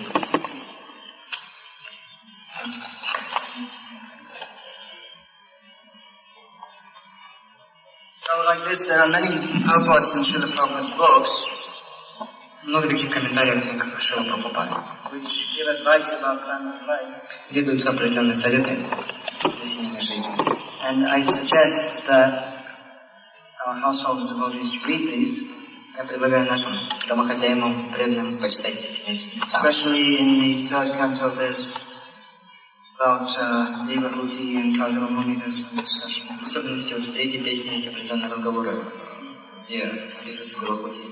S1: So like this, there are many purports in Srila Prabhupada's books,
S2: много таких комментариев, как Шрила Прабхупада,
S1: which give advice about family life.
S2: где даются определенные советы для семейной жизни.
S1: And I suggest that our household devotees read these.
S2: Я предлагаю нашим домохозяйкам преданным почитать эти места.
S1: Especially in the third canto, there's about Devahuti and Kardama Muni, there's some discussion.
S2: В особенности в третьей песне есть определенные разговоры, где описывается Девахути.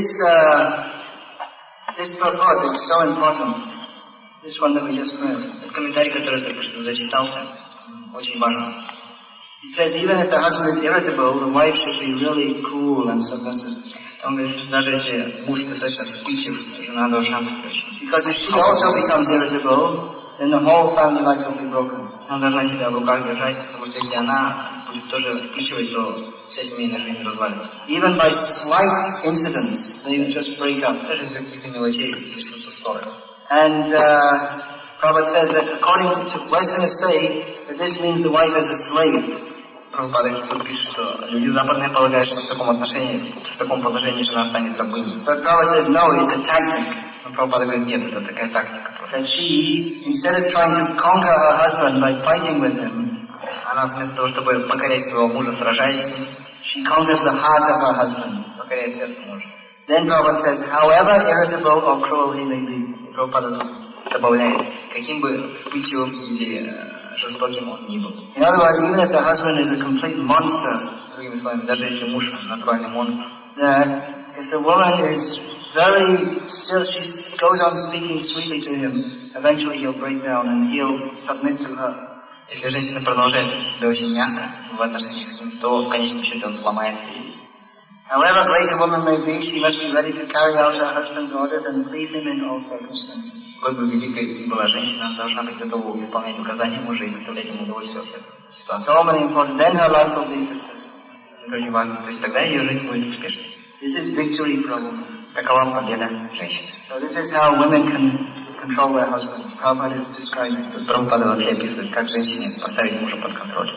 S1: This purport is so important. This one that we just read.
S2: Этот комментарий, который только что зачитался, очень важен.
S1: It says even if the husband is irritable, the wife should be really cool and submissive.
S2: Он говорит, даже если муж достаточно вспыльчив, жена должна быть очень.
S1: Because if she also becomes irritable, then the whole family life will be broken.
S2: Она должна себя в руках держать, потому что если она будет тоже вспыльчивой, то вся семейная жизнь развалится.
S1: Even by slight incidents, they just break up.
S2: Даже из-за каких-то мелочей начнутся ссоры.
S1: And Prabhupada says that according to Westerners say that this means the wife is a slave.
S2: Прабхупада тут пишет, что люди западные полагают, что в таком положении жена станет рабыней.
S1: But Prabhupada says no, it's a tactic.
S2: Но Прабхупада говорит, нет, это такая тактика просто.
S1: That she, instead of trying to conquer her husband by fighting with him,
S2: она вместо того, чтобы покорять своего мужа, сражаясь с ним,
S1: she conquers the heart of her husband.
S2: Покоряет сердце мужа.
S1: Then Prabhupada says, however irritable or cruel he may be.
S2: Прабхупада тут добавляет, каким бы вспыльчивым или жестоким он ни был.
S1: In other words, even if the husband is a complete monster,
S2: другими словами, даже если муж натуральный монстр,
S1: that if the woman is very still, she goes on speaking sweetly to him, eventually he'll break down and he'll submit to her.
S2: Если женщина продолжает себя очень мягко в отношениях с ним, то в конечном счете он сломается.
S1: However great a woman may be, she must be ready to carry out her husband's orders and please him in all circumstances.
S2: Какой бы великой была женщина, она должна быть готова исполнять указания мужа и доставлять ему удовольствие во всех ситуациях.
S1: So many important. Then her life will be successful.
S2: Это очень важно. То есть тогда ее жизнь будет успешной.
S1: This is victory for a woman.
S2: Такова победа женщины.
S1: So this is how women can control their husbands. Prabhupada is describing.
S2: Тут Прабхупада вообще описывает, как женщине поставить мужа под контроль.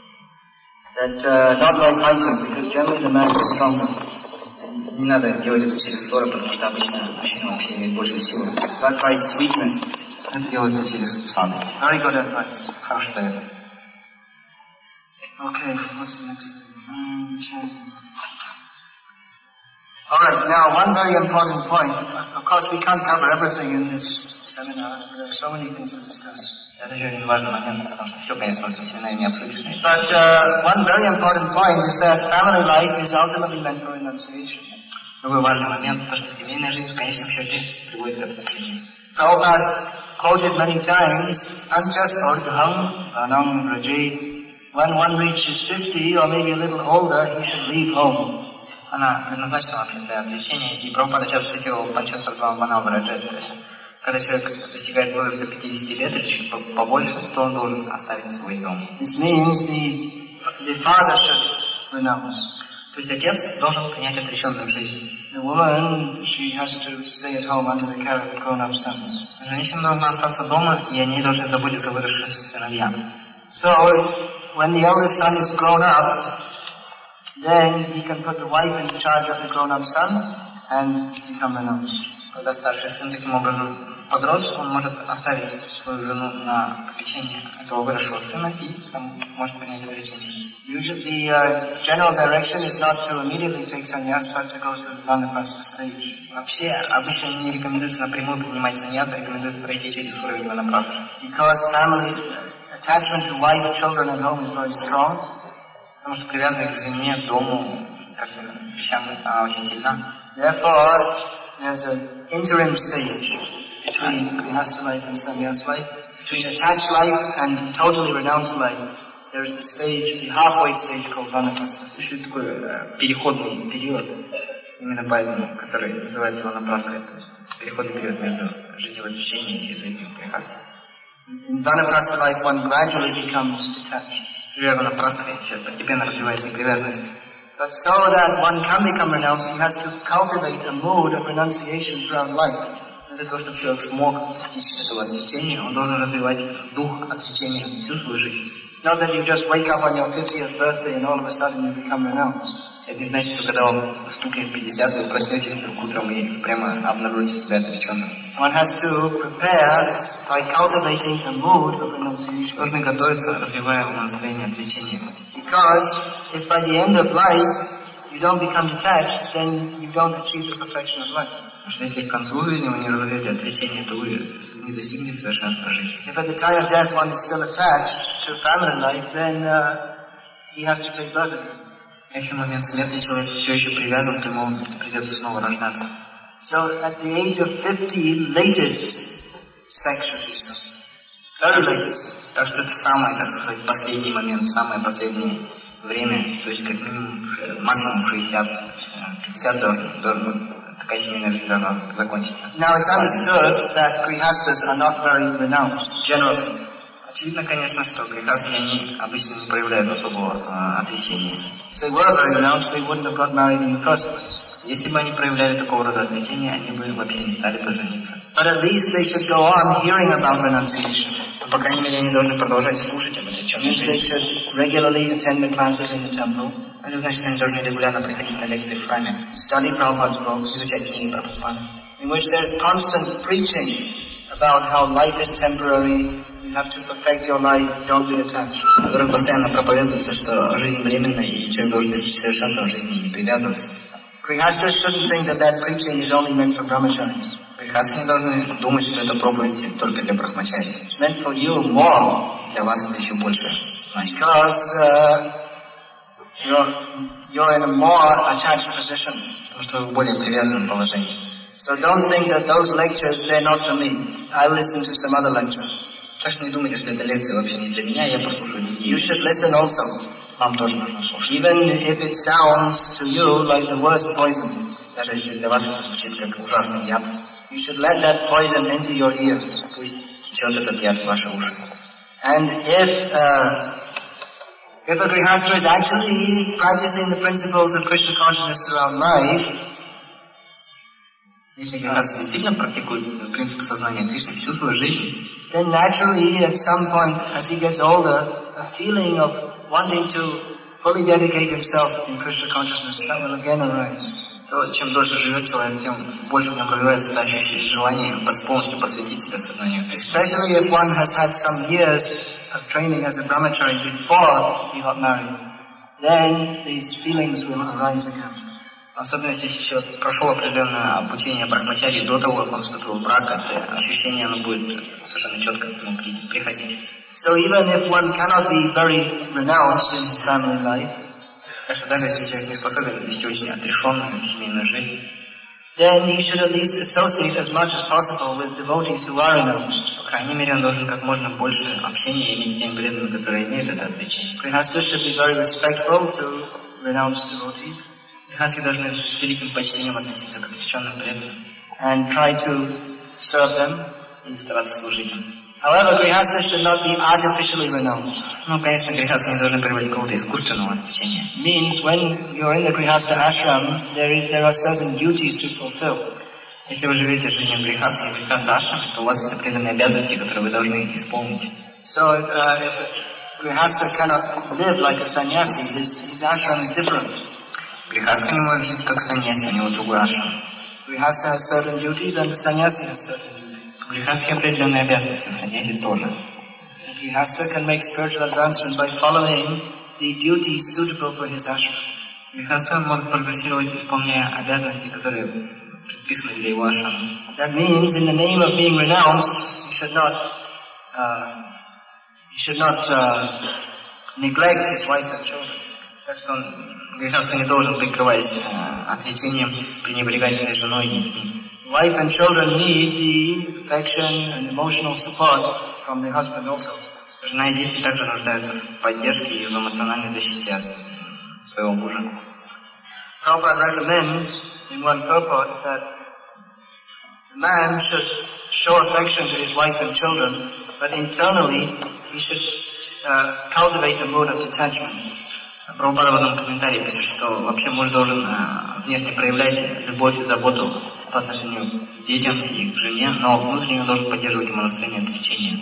S1: That not by fighting, because generally the man is stronger.
S2: Не надо делать это через ссоры, потому что обычно мужчина вообще имеет больше силы.
S1: But by sweetness.
S2: Это делается через сладость.
S1: Very good advice.
S2: Хороший совет.
S1: Okay, what's the next thing? Alright, now one very important point. Of course we can't cover everything in this seminar. There are so many things to discuss.
S2: Это еще один важный момент, потому что все, конечно, в этом семинаре не обсудишь.
S1: But one very important point is that family life is ultimately meant for renunciation.
S2: Другой важный момент, то, что семейная жизнь в конечном счете приводит к отречению.
S1: Prabhupada quoted many times, Anchas Ordham, Anam Rajit. When one reaches 50 or maybe a little older, he should leave home.
S2: Она предназначена вообще для отречения, и Прабхупада часто цитировал Панчасвардхам Ванам Раджет. То есть, когда человек достигает возраста 50 лет или чуть побольше, то он должен оставить свой дом.
S1: This means the father should renounce.
S2: То есть отец должен принять отреченную жизнь.
S1: The woman, she has to stay at home under the care of grown-up sons.
S2: Женщина должна остаться дома, и о ней должны заботиться выросшие сыновья.
S1: So, when the eldest son is grown up, then he can put the wife in charge of the grown-up son and become renounced.
S2: Когда старший сын таким образом подрос, он может оставить свою жену на попечение этого выросшего сына и сам может принять отречение.
S1: Usually, the general direction is not to immediately take sannyas, but to go to the vanaprastha stage.
S2: Вообще, обычно не рекомендуется напрямую принимать саньяс, рекомендуется пройти через уровень ванапрастхи.
S1: Because family attachment to wife, children and home is very strong.
S2: Потому что привязанность к жене, дому, ко всем вещам очень сильна.
S1: Therefore, there's an interim stage between grihastha life and sannyas life. Between attached life and totally renounced life, there's the stage, the halfway stage called vanaprastha.
S2: Существует такой переходный период, именно поэтому, который называется ванапрастхой, то есть переходный период между жизнью в отречении и жизнью в грехастхе.
S1: In vanaprastha life, one gradually becomes detached.
S2: Живя ванапрастхой, человек постепенно развивает непривязанность.
S1: But so that one can become renounced, he has to cultivate a mood of renunciation throughout life.
S2: Для того, чтобы человек смог достичь этого отречения, он должен развивать дух отречения всю свою жизнь.
S1: It's not that you just wake up on your 50th birthday and all of a sudden you become renounced.
S2: Это не значит, что когда вам стукнет 50, вы проснетесь вдруг утром и прямо обнаружите себя отреченным.
S1: One has to prepare by cultivating a mood of renunciation.
S2: Должны готовиться, развивая настроение отречения.
S1: Because if by the end of life you don't become detached, then you don't achieve the perfection of life.
S2: Потому что если к концу жизни вы не развиваете отречение, то вы не достигнете совершенства жизни.
S1: If at the time of death one is still attached to family life, then he has to take birth again.
S2: Если в момент смерти человек все еще привязан, то ему придется снова рождаться.
S1: So at the age of 50, latest sex should be started. Very latest.
S2: Так что это самый, так сказать, последний момент, самое последнее время, то есть как минимум максимум 60, 50 должен такая семейная жизнь должна закончиться.
S1: Now it's understood that grihastas are not very renounced, generally.
S2: Очевидно, конечно, что грехастхи, они обычно не проявляют особого отречения.
S1: If they were very renounced, they wouldn't have got married in the first place.
S2: Если бы они проявляли такого рода отречения, они бы вообще не стали бы жениться.
S1: But at least they should go on hearing about renunciation.
S2: По крайней мере, они должны продолжать слушать об отреченной
S1: They
S2: жизни.
S1: should regularly attend the classes in the temple,
S2: Это значит, они должны регулярно приходить на лекции в храме,
S1: study Prabhupada's books,
S2: изучать книги Прабхупады,
S1: in which there's constant preaching about how life is temporary, you have to perfect your life, don't be attached.
S2: в которых постоянно проповедуется, что жизнь временна, и человек должен достичь совершенства в жизни и не привязываться.
S1: Grihastas shouldn't think that that preaching is only meant for brahmacharis.
S2: Грехастхи не должны думать, что это проповедь только для брахмачари.
S1: It's meant for you more,
S2: Для вас это еще больше значит.
S1: because you're in a more attached position.
S2: Потому что вы в более привязанном положении.
S1: So don't think that those lectures, they're not for me. I'll listen to some other lecture.
S2: Так что не думайте, что эта лекция вообще не для меня, я послушаю другие.
S1: You should listen also.
S2: Вам тоже нужно слушать.
S1: Even if it sounds to you like the worst poison,
S2: Даже если для вас это звучит как ужасный яд,
S1: you should let that poison enter your ears.
S2: пусть течет этот яд в ваши уши.
S1: And if a grihastha is actually practicing the principles of Krishna consciousness throughout life,
S2: Если грехастхи действительно практикует принцип сознания Кришны всю свою жизнь,
S1: then naturally at some point as he gets older, a feeling of wanting to fully dedicate himself in Krishna consciousness, that will again arise.
S2: то чем дольше живет человек, тем больше в нем развивается это ощущение, желание полностью посвятить себя сознанию Кришны.
S1: Especially if one has had some years of training as a brahmachari before he got married, then these feelings will arise again.
S2: Особенно если еще прошел определенное обучение брахмачари до того, как он вступил в брак, это ощущение оно будет совершенно четко к нему приходить.
S1: So even if one cannot be very renounced in his family life,
S2: так что даже если человек не способен вести очень отрешенную семейную жизнь,
S1: then he should at least associate as much as possible with devotees who are renounced.
S2: По крайней мере, он должен как можно больше общения иметь с теми преданными, которые имеют это отречение.
S1: Grihasthas should be very respectful to renounced devotees.
S2: Грихастхи должны с великим почтением относиться к отреченным преданным.
S1: And try to serve them.
S2: И стараться служить им.
S1: However, grihasthas should not be artificially renounced.
S2: Ну, конечно, грихастхи не должны приводить какого-то искусственного отречения.
S1: Means when you're in the grihastha ashram, there are certain duties to fulfill.
S2: Если вы живете жизнью в грихастха ашраме, то у вас есть определенные обязанности, которые вы должны исполнить.
S1: So if a grihastha cannot live like a sannyasi, his ashram is different.
S2: Грихастха не может жить как саньяси, у него другой ашрам.
S1: Grihastha has certain duties and the sannyasi has certain duties.
S2: У грихастхи определенные обязанности, у саньяси тоже.
S1: Grihastha can make spiritual advancement by following the duties suitable for his ashram.
S2: Грихастха может прогрессировать, исполняя обязанности, которые предписаны для его ашрама.
S1: That means, in the name of being renounced, he should not neglect his wife and children.
S2: Так что он, грихастха, не должен, прикрываясь отречением, пренебрегать своей женой и детьми.
S1: Wife and children need the affection and emotional support from their husband also.
S2: Жена и дети также нуждаются в поддержке и в эмоциональной защите от своего мужа.
S1: Prabhupada recommends in one purport that the man should show affection to his wife and children, but internally he should cultivate the mood of detachment.
S2: Прабхупада в одном комментарии пишет, что вообще муж должен внешне проявлять любовь и заботу по отношению к детям и к жене, но внутренне он должен поддерживать ему настроение отречения.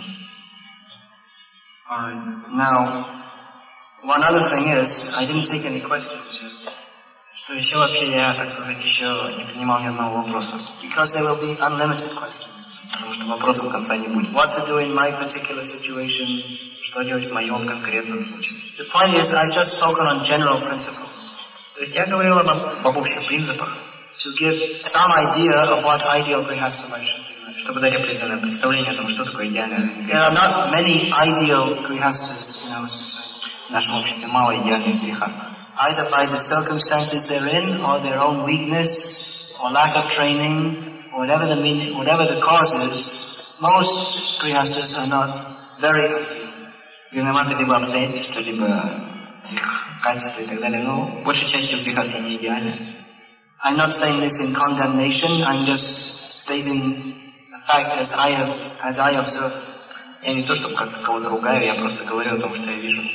S1: Now, one other thing is, I didn't take any questions yet.
S2: Что еще вообще я, так сказать, еще не принимал ни одного вопроса.
S1: Because there will be unlimited questions.
S2: Потому что вопросов конца не будет.
S1: What to do in my particular situation?
S2: Что делать в моем конкретном случае?
S1: The point is, I've just spoken on general principles.
S2: То есть я говорил об общих принципах.
S1: To give some idea of what ideal grihastha life should be like.
S2: Чтобы дать определенное представление о том, что такое идеальное.
S1: There are not many ideal grihasthas in our society.
S2: В нашем обществе мало идеальных грихастов.
S1: Either by the circumstances they're in, or their own weakness, or lack of training, or whatever the cause is, most grihasthas are not very ideal.
S2: Виноваты либо обстоятельства, либо их качества и так далее, но большей частью грихасты не идеальны.
S1: I'm not saying this in condemnation, I'm just stating the fact as I observe.
S2: Я не то, чтобы как-то кого-то ругаю, я просто говорю о том, что я вижу.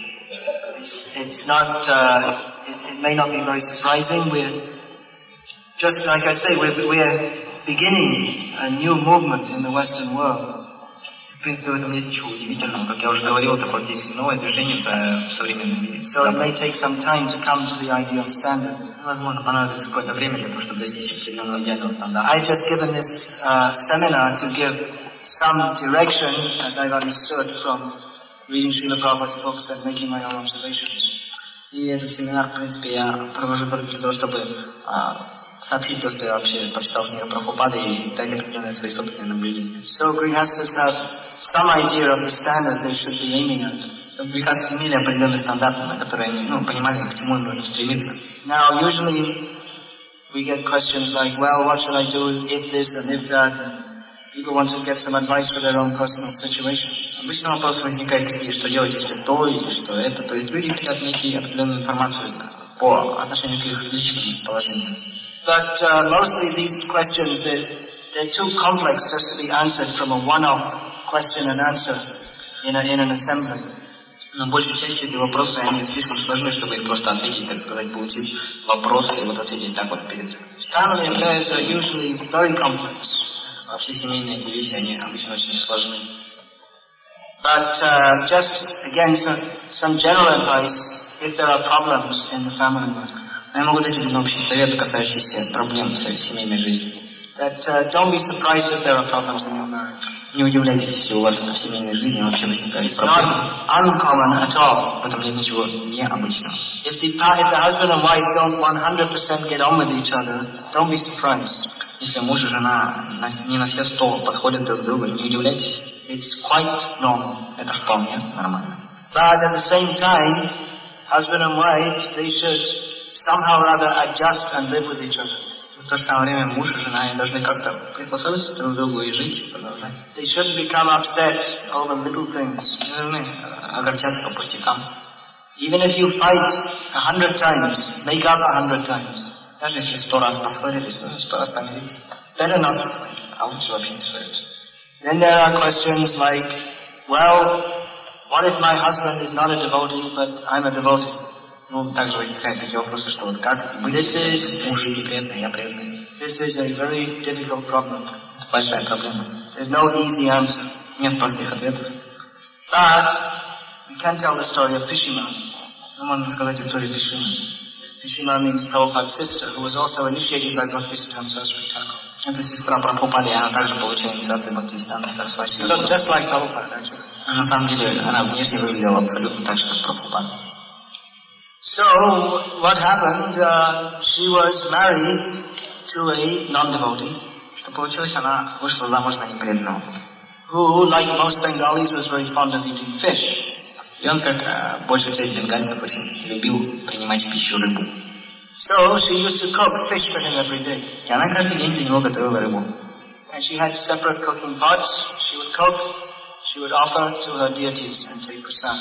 S1: It's not, it may not be very surprising. We're, just like I say, we're beginning a new movement in the Western world.
S2: В принципе, в этом нет ничего удивительного. Как я уже говорил, это фактически новое движение в современном мире.
S1: So it may take some time to come to the ideal standard.
S2: Возможно, понадобится какое-то время для того, чтобы достичь определенного идеального стандарта.
S1: I've just given this seminar to give some direction, as I've understood from reading Srila Prabhupada's books and making my own observations.
S2: И этот семинар, в принципе, я провожу для того, чтобы сообщить то, что я вообще прочитал книгу Прабхупады и дать определенные свои собственные наблюдения.
S1: So grihasthas have some idea of the standard they should be aiming at.
S2: Грихасты имели определенный стандарт, на который они понимали, к чему им нужно стремиться.
S1: Now, usually we get questions like, well, what should I do if this and if that? And people want to get some advice for their own personal situation.
S2: Обычно вопросы возникают такие, что делать, если то или что это. То есть люди хотят найти определенную информацию по отношению к их личным положениям.
S1: But mostly these questions, they're too complex just to be answered from a one-off question and answer in an assembly.
S2: Но большей частью эти вопросы, они слишком сложны, чтобы их просто ответить, так сказать, получив вопрос и вот ответить так вот перед...
S1: Family affairs are usually very complex.
S2: А все семейные эти вещи, они обычно очень сложны.
S1: But just, again, some general advice if there are problems in the family life.
S2: Я могу дать один общий совет, касающийся проблем в своей семейной жизни.
S1: That don't be surprised if there are problems in your marriage.
S2: Не удивляйтесь, если у вас в семейной жизни вообще возникают проблемы.
S1: It's not uncommon at all.
S2: В этом нет ничего необычного.
S1: If the husband and wife don't 100% get on with each other, don't be surprised.
S2: Если муж и жена не на все 100 подходят друг к другу, не удивляйтесь.
S1: It's quite normal.
S2: Это вполне нормально.
S1: But at the same time, husband and wife, they should somehow or other adjust and live with each other.
S2: В то же самое время муж и жена они должны как-то приспособиться друг к другу и жить, продолжать.
S1: They shouldn't become upset over little things.
S2: Не должны огорчаться по пустякам.
S1: Even if you fight 100 times, make up 100 times.
S2: Даже если 100 раз поссорились, 100 раз помириться.
S1: Better not to fight.
S2: А лучше вообще не ссориться.
S1: Then there are questions like, well, what if my husband is not a devotee, but I'm a devotee?
S2: Ну, также возникают такие вопросы, что вот как быть, муж не преданный, я преданный.
S1: This is a very difficult problem.
S2: Это большая проблема.
S1: There's no easy answer.
S2: Нет простых ответов.
S1: But we can tell the story of Pishima.
S2: Мы можем сказать историю Пишимы.
S1: Pishima means Prabhupada's sister, who was also initiated by Bhaktisiddhanta Saraswati Thakur.
S2: Это сестра Прабхупады, и она также получила инициацию Бхактисиданта Сарасвати.
S1: She looked just like Prabhupada, actually.
S2: На самом деле, она внешне выглядела абсолютно так же, как Прабхупада.
S1: So, what happened, she was married to a non-devotee.
S2: Что получилось, она вышла замуж за непреданного.
S1: Who, like most Bengalis, was very fond of eating fish.
S2: И он, как большая часть бенгальцев, очень любил принимать в пищу рыбу.
S1: So, she used to cook fish for him every day.
S2: И она каждый день для него готовила рыбу.
S1: And she had separate cooking pots. She would cook, she would offer to her deities and take prasad.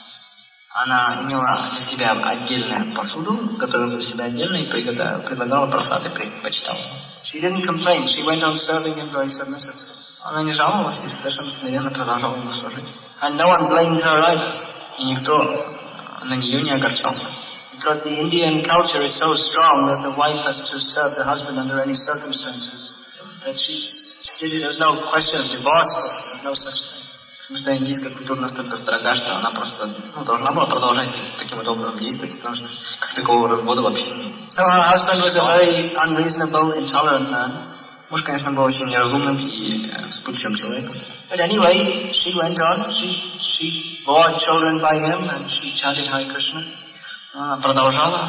S2: Она имела для себя отдельную посуду, готовила для себя отдельно и предлагала просады, предпочитала.
S1: She didn't complain. She went on serving him very submissively.
S2: Она не жаловалась и совершенно смиренно продолжала ему служить.
S1: And no one blamed her either.
S2: И никто на нее не огорчался.
S1: Because the Indian culture is so strong that the wife has to serve the husband under any circumstances. That she did it, there was no question of divorce, there was no such thing.
S2: Потому что индийская культура настолько строга, что она просто должна была продолжать таким вот образом действовать, потому что как такого развода вообще нет.
S1: So her husband was a very unreasonable, intolerant man.
S2: Муж, конечно, был очень неразумным и вспыльчивым человеком.
S1: But anyway, she went on, she bore children by him and she chanted Hare Krishna.
S2: Она продолжала.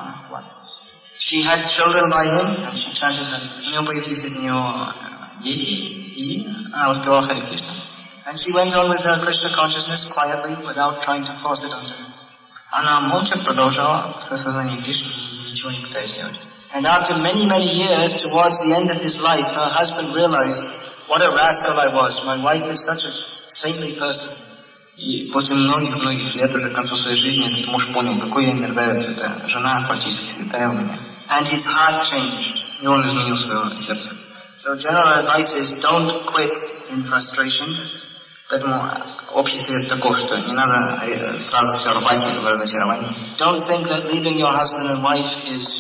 S1: She had children by him and she chanted Hare Krishna.
S2: У нее появились от него дети, и она воспевала Харе Кришна.
S1: And she went on with her Krishna consciousness quietly, without trying to force it onto him.
S2: Она молча продолжала свое сознание Кришны, ничего не пытаясь делать.
S1: And after many, many years, towards the end of his life, her husband realized, what a rascal I was. My wife is such a saintly person.
S2: И после многих лет, уже к концу своей жизни, этот муж понял, какой я мерзавец, эта жена практически святая у меня.
S1: And his heart changed.
S2: И он изменил свое сердце.
S1: So general advice is, don't quit in frustration.
S2: Поэтому общий совет таков, что не надо сразу все рвать в разочаровании.
S1: Don't think that leaving your husband and wife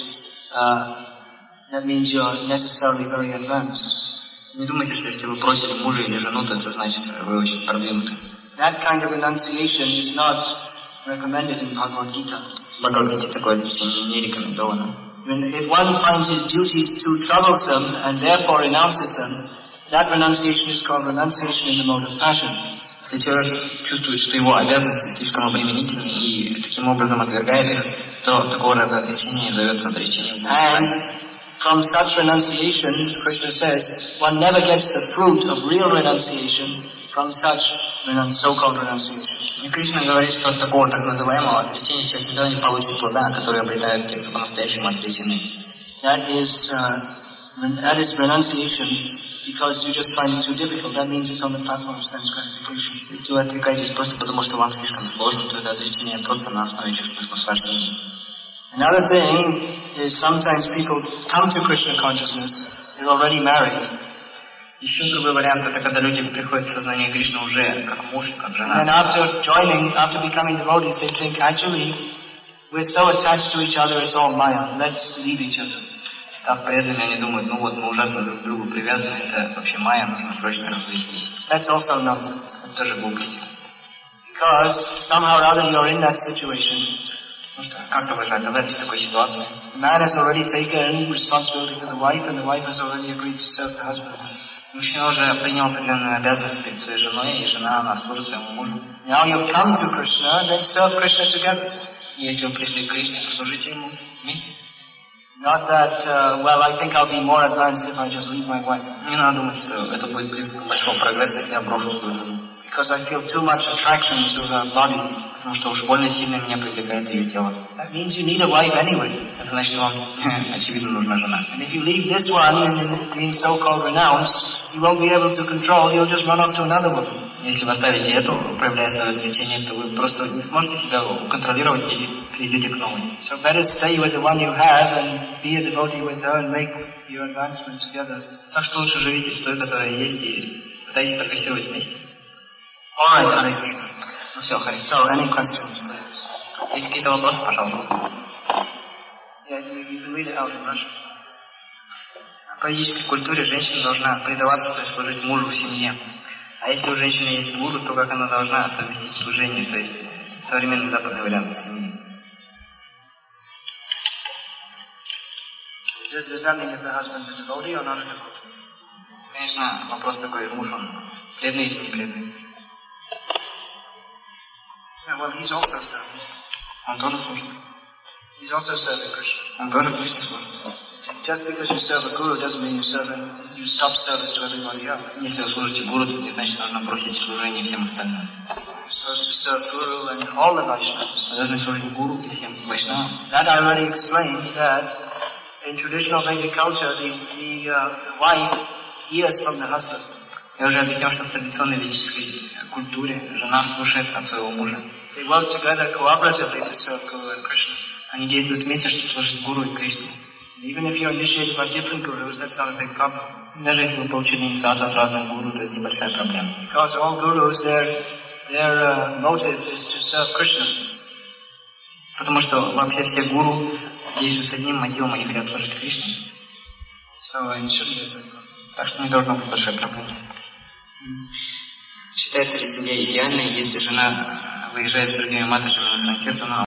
S1: that means you're necessarily very advanced.
S2: Не думайте, что если вы бросили мужа или жену, то это значит, вы очень продвинуты.
S1: That kind of renunciation is not recommended in Bhagavad Gita.
S2: В Бхагавад-гите такое отречение не рекомендовано.
S1: If one finds his duties too troublesome and therefore renounces them, that renunciation is called renunciation in the mode of passion.
S2: Если человек чувствует, что его обязанности слишком обременительны и таким образом отвергает их, то такого рода отречение зовется отречением.
S1: And from such renunciation, Krishna says, one never gets the fruit of real renunciation from such so-called renunciation.
S2: И Кришна говорит, что от такого так называемого отречения человек никогда не получит плода, которые обретают те, кто по-настоящему отречены.
S1: That is renunciation because you just find it too difficult. That means it's on the platform of sense gratification.
S2: Если вы отрекаетесь просто потому, что вам слишком сложно, то это отречение просто на основе чувственных наслаждений.
S1: Another thing is sometimes people come to Krishna consciousness, they're already married.
S2: Еще другой вариант, это когда люди приходят в сознание Кришны уже как муж, как жена.
S1: And after becoming devotees, they think, actually, we're so attached to each other, it's all Maya. Let's leave each other.
S2: Став преданными, они думают, мы ужасно друг к другу привязаны, это вообще Майя, нужно срочно развестись.
S1: That's also nonsense.
S2: Это тоже глупости.
S1: Because somehow or other you're in that situation.
S2: Потому что как-то вы же оказались в такой ситуации.
S1: The man has already taken responsibility for the wife, and the wife has already agreed to serve the husband.
S2: Мужчина уже принял определенную обязанность перед своей женой, и жена, она служит своему мужу.
S1: Now you come to Krishna, then serve Krishna together.
S2: Если вы пришли к Кришне, то служите ему вместе.
S1: Not that, well, I think I'll be more advanced if I just leave my wife.
S2: Не надо думать, что это будет признак большого прогресса, если я брошу свою жену.
S1: Because I feel too much attraction to her body.
S2: Потому что уж больно сильно меня привлекает ее тело.
S1: That means you need a wife anyway.
S2: Это значит, вам, очевидно, нужна жена.
S1: And if you leave this one and being so-called renounced, you won't be able to control, you'll just run off to another woman.
S2: Если вы оставите эту, проявляя свое влечение, то вы просто не сможете себя контролировать и перейдете к новой.
S1: So better stay with the one you have and be a devotee with her and make your advancement together.
S2: Так что лучше живите с той, которая есть, и пытайтесь прогрессировать вместе.
S1: All right, Hare Krishna.
S2: Ну все, Хари.
S1: So, any questions, please?
S2: Есть какие-то вопросы, пожалуйста?
S1: Yeah, you can read it out in Russian.
S2: В поэтической культуре женщина должна предаваться, то есть служить мужу в семье. А если у женщины есть гуру, то как она должна совместить служение, то есть современный западный вариант семьи?
S1: Does that mean if the husband's a devotee or not a devotee?
S2: Конечно, вопрос такой, муж он преданный или не преданный?
S1: Yeah, well, he's also serving.
S2: Он тоже служит.
S1: He's also serving Krishna.
S2: Он тоже Кришне служит.
S1: Just because you serve a guru doesn't mean you stop service to everybody else.
S2: Если вы служите гуру, то не значит, нужно бросить служение всем остальным.
S1: You're supposed to serve guru and all the Vaishnavas.
S2: Вы должны служить гуру и всем вайшнавам.
S1: That I already explained that in traditional Vedic culture, the wife hears from the husband.
S2: Я уже объяснил, что в традиционной ведической культуре жена слушает от своего мужа.
S1: They work together cooperatively to serve Guru and Krishna.
S2: Они действуют вместе, чтобы служить гуру и Кришне.
S1: Even if you're initiated by different gurus, that's not a big problem.
S2: Даже если вы получили инициацию от разных гуру, то это небольшая проблема.
S1: Because all gurus, their motive is to serve Krishna.
S2: Потому что вообще все гуру действуют с одним мотивом, они хотят служить Кришне.
S1: So it shouldn't be a big problem.
S2: Так что не должно быть большой проблемы. Считается ли семья идеальной, если жена выезжает с другими матушами на Санкиртану,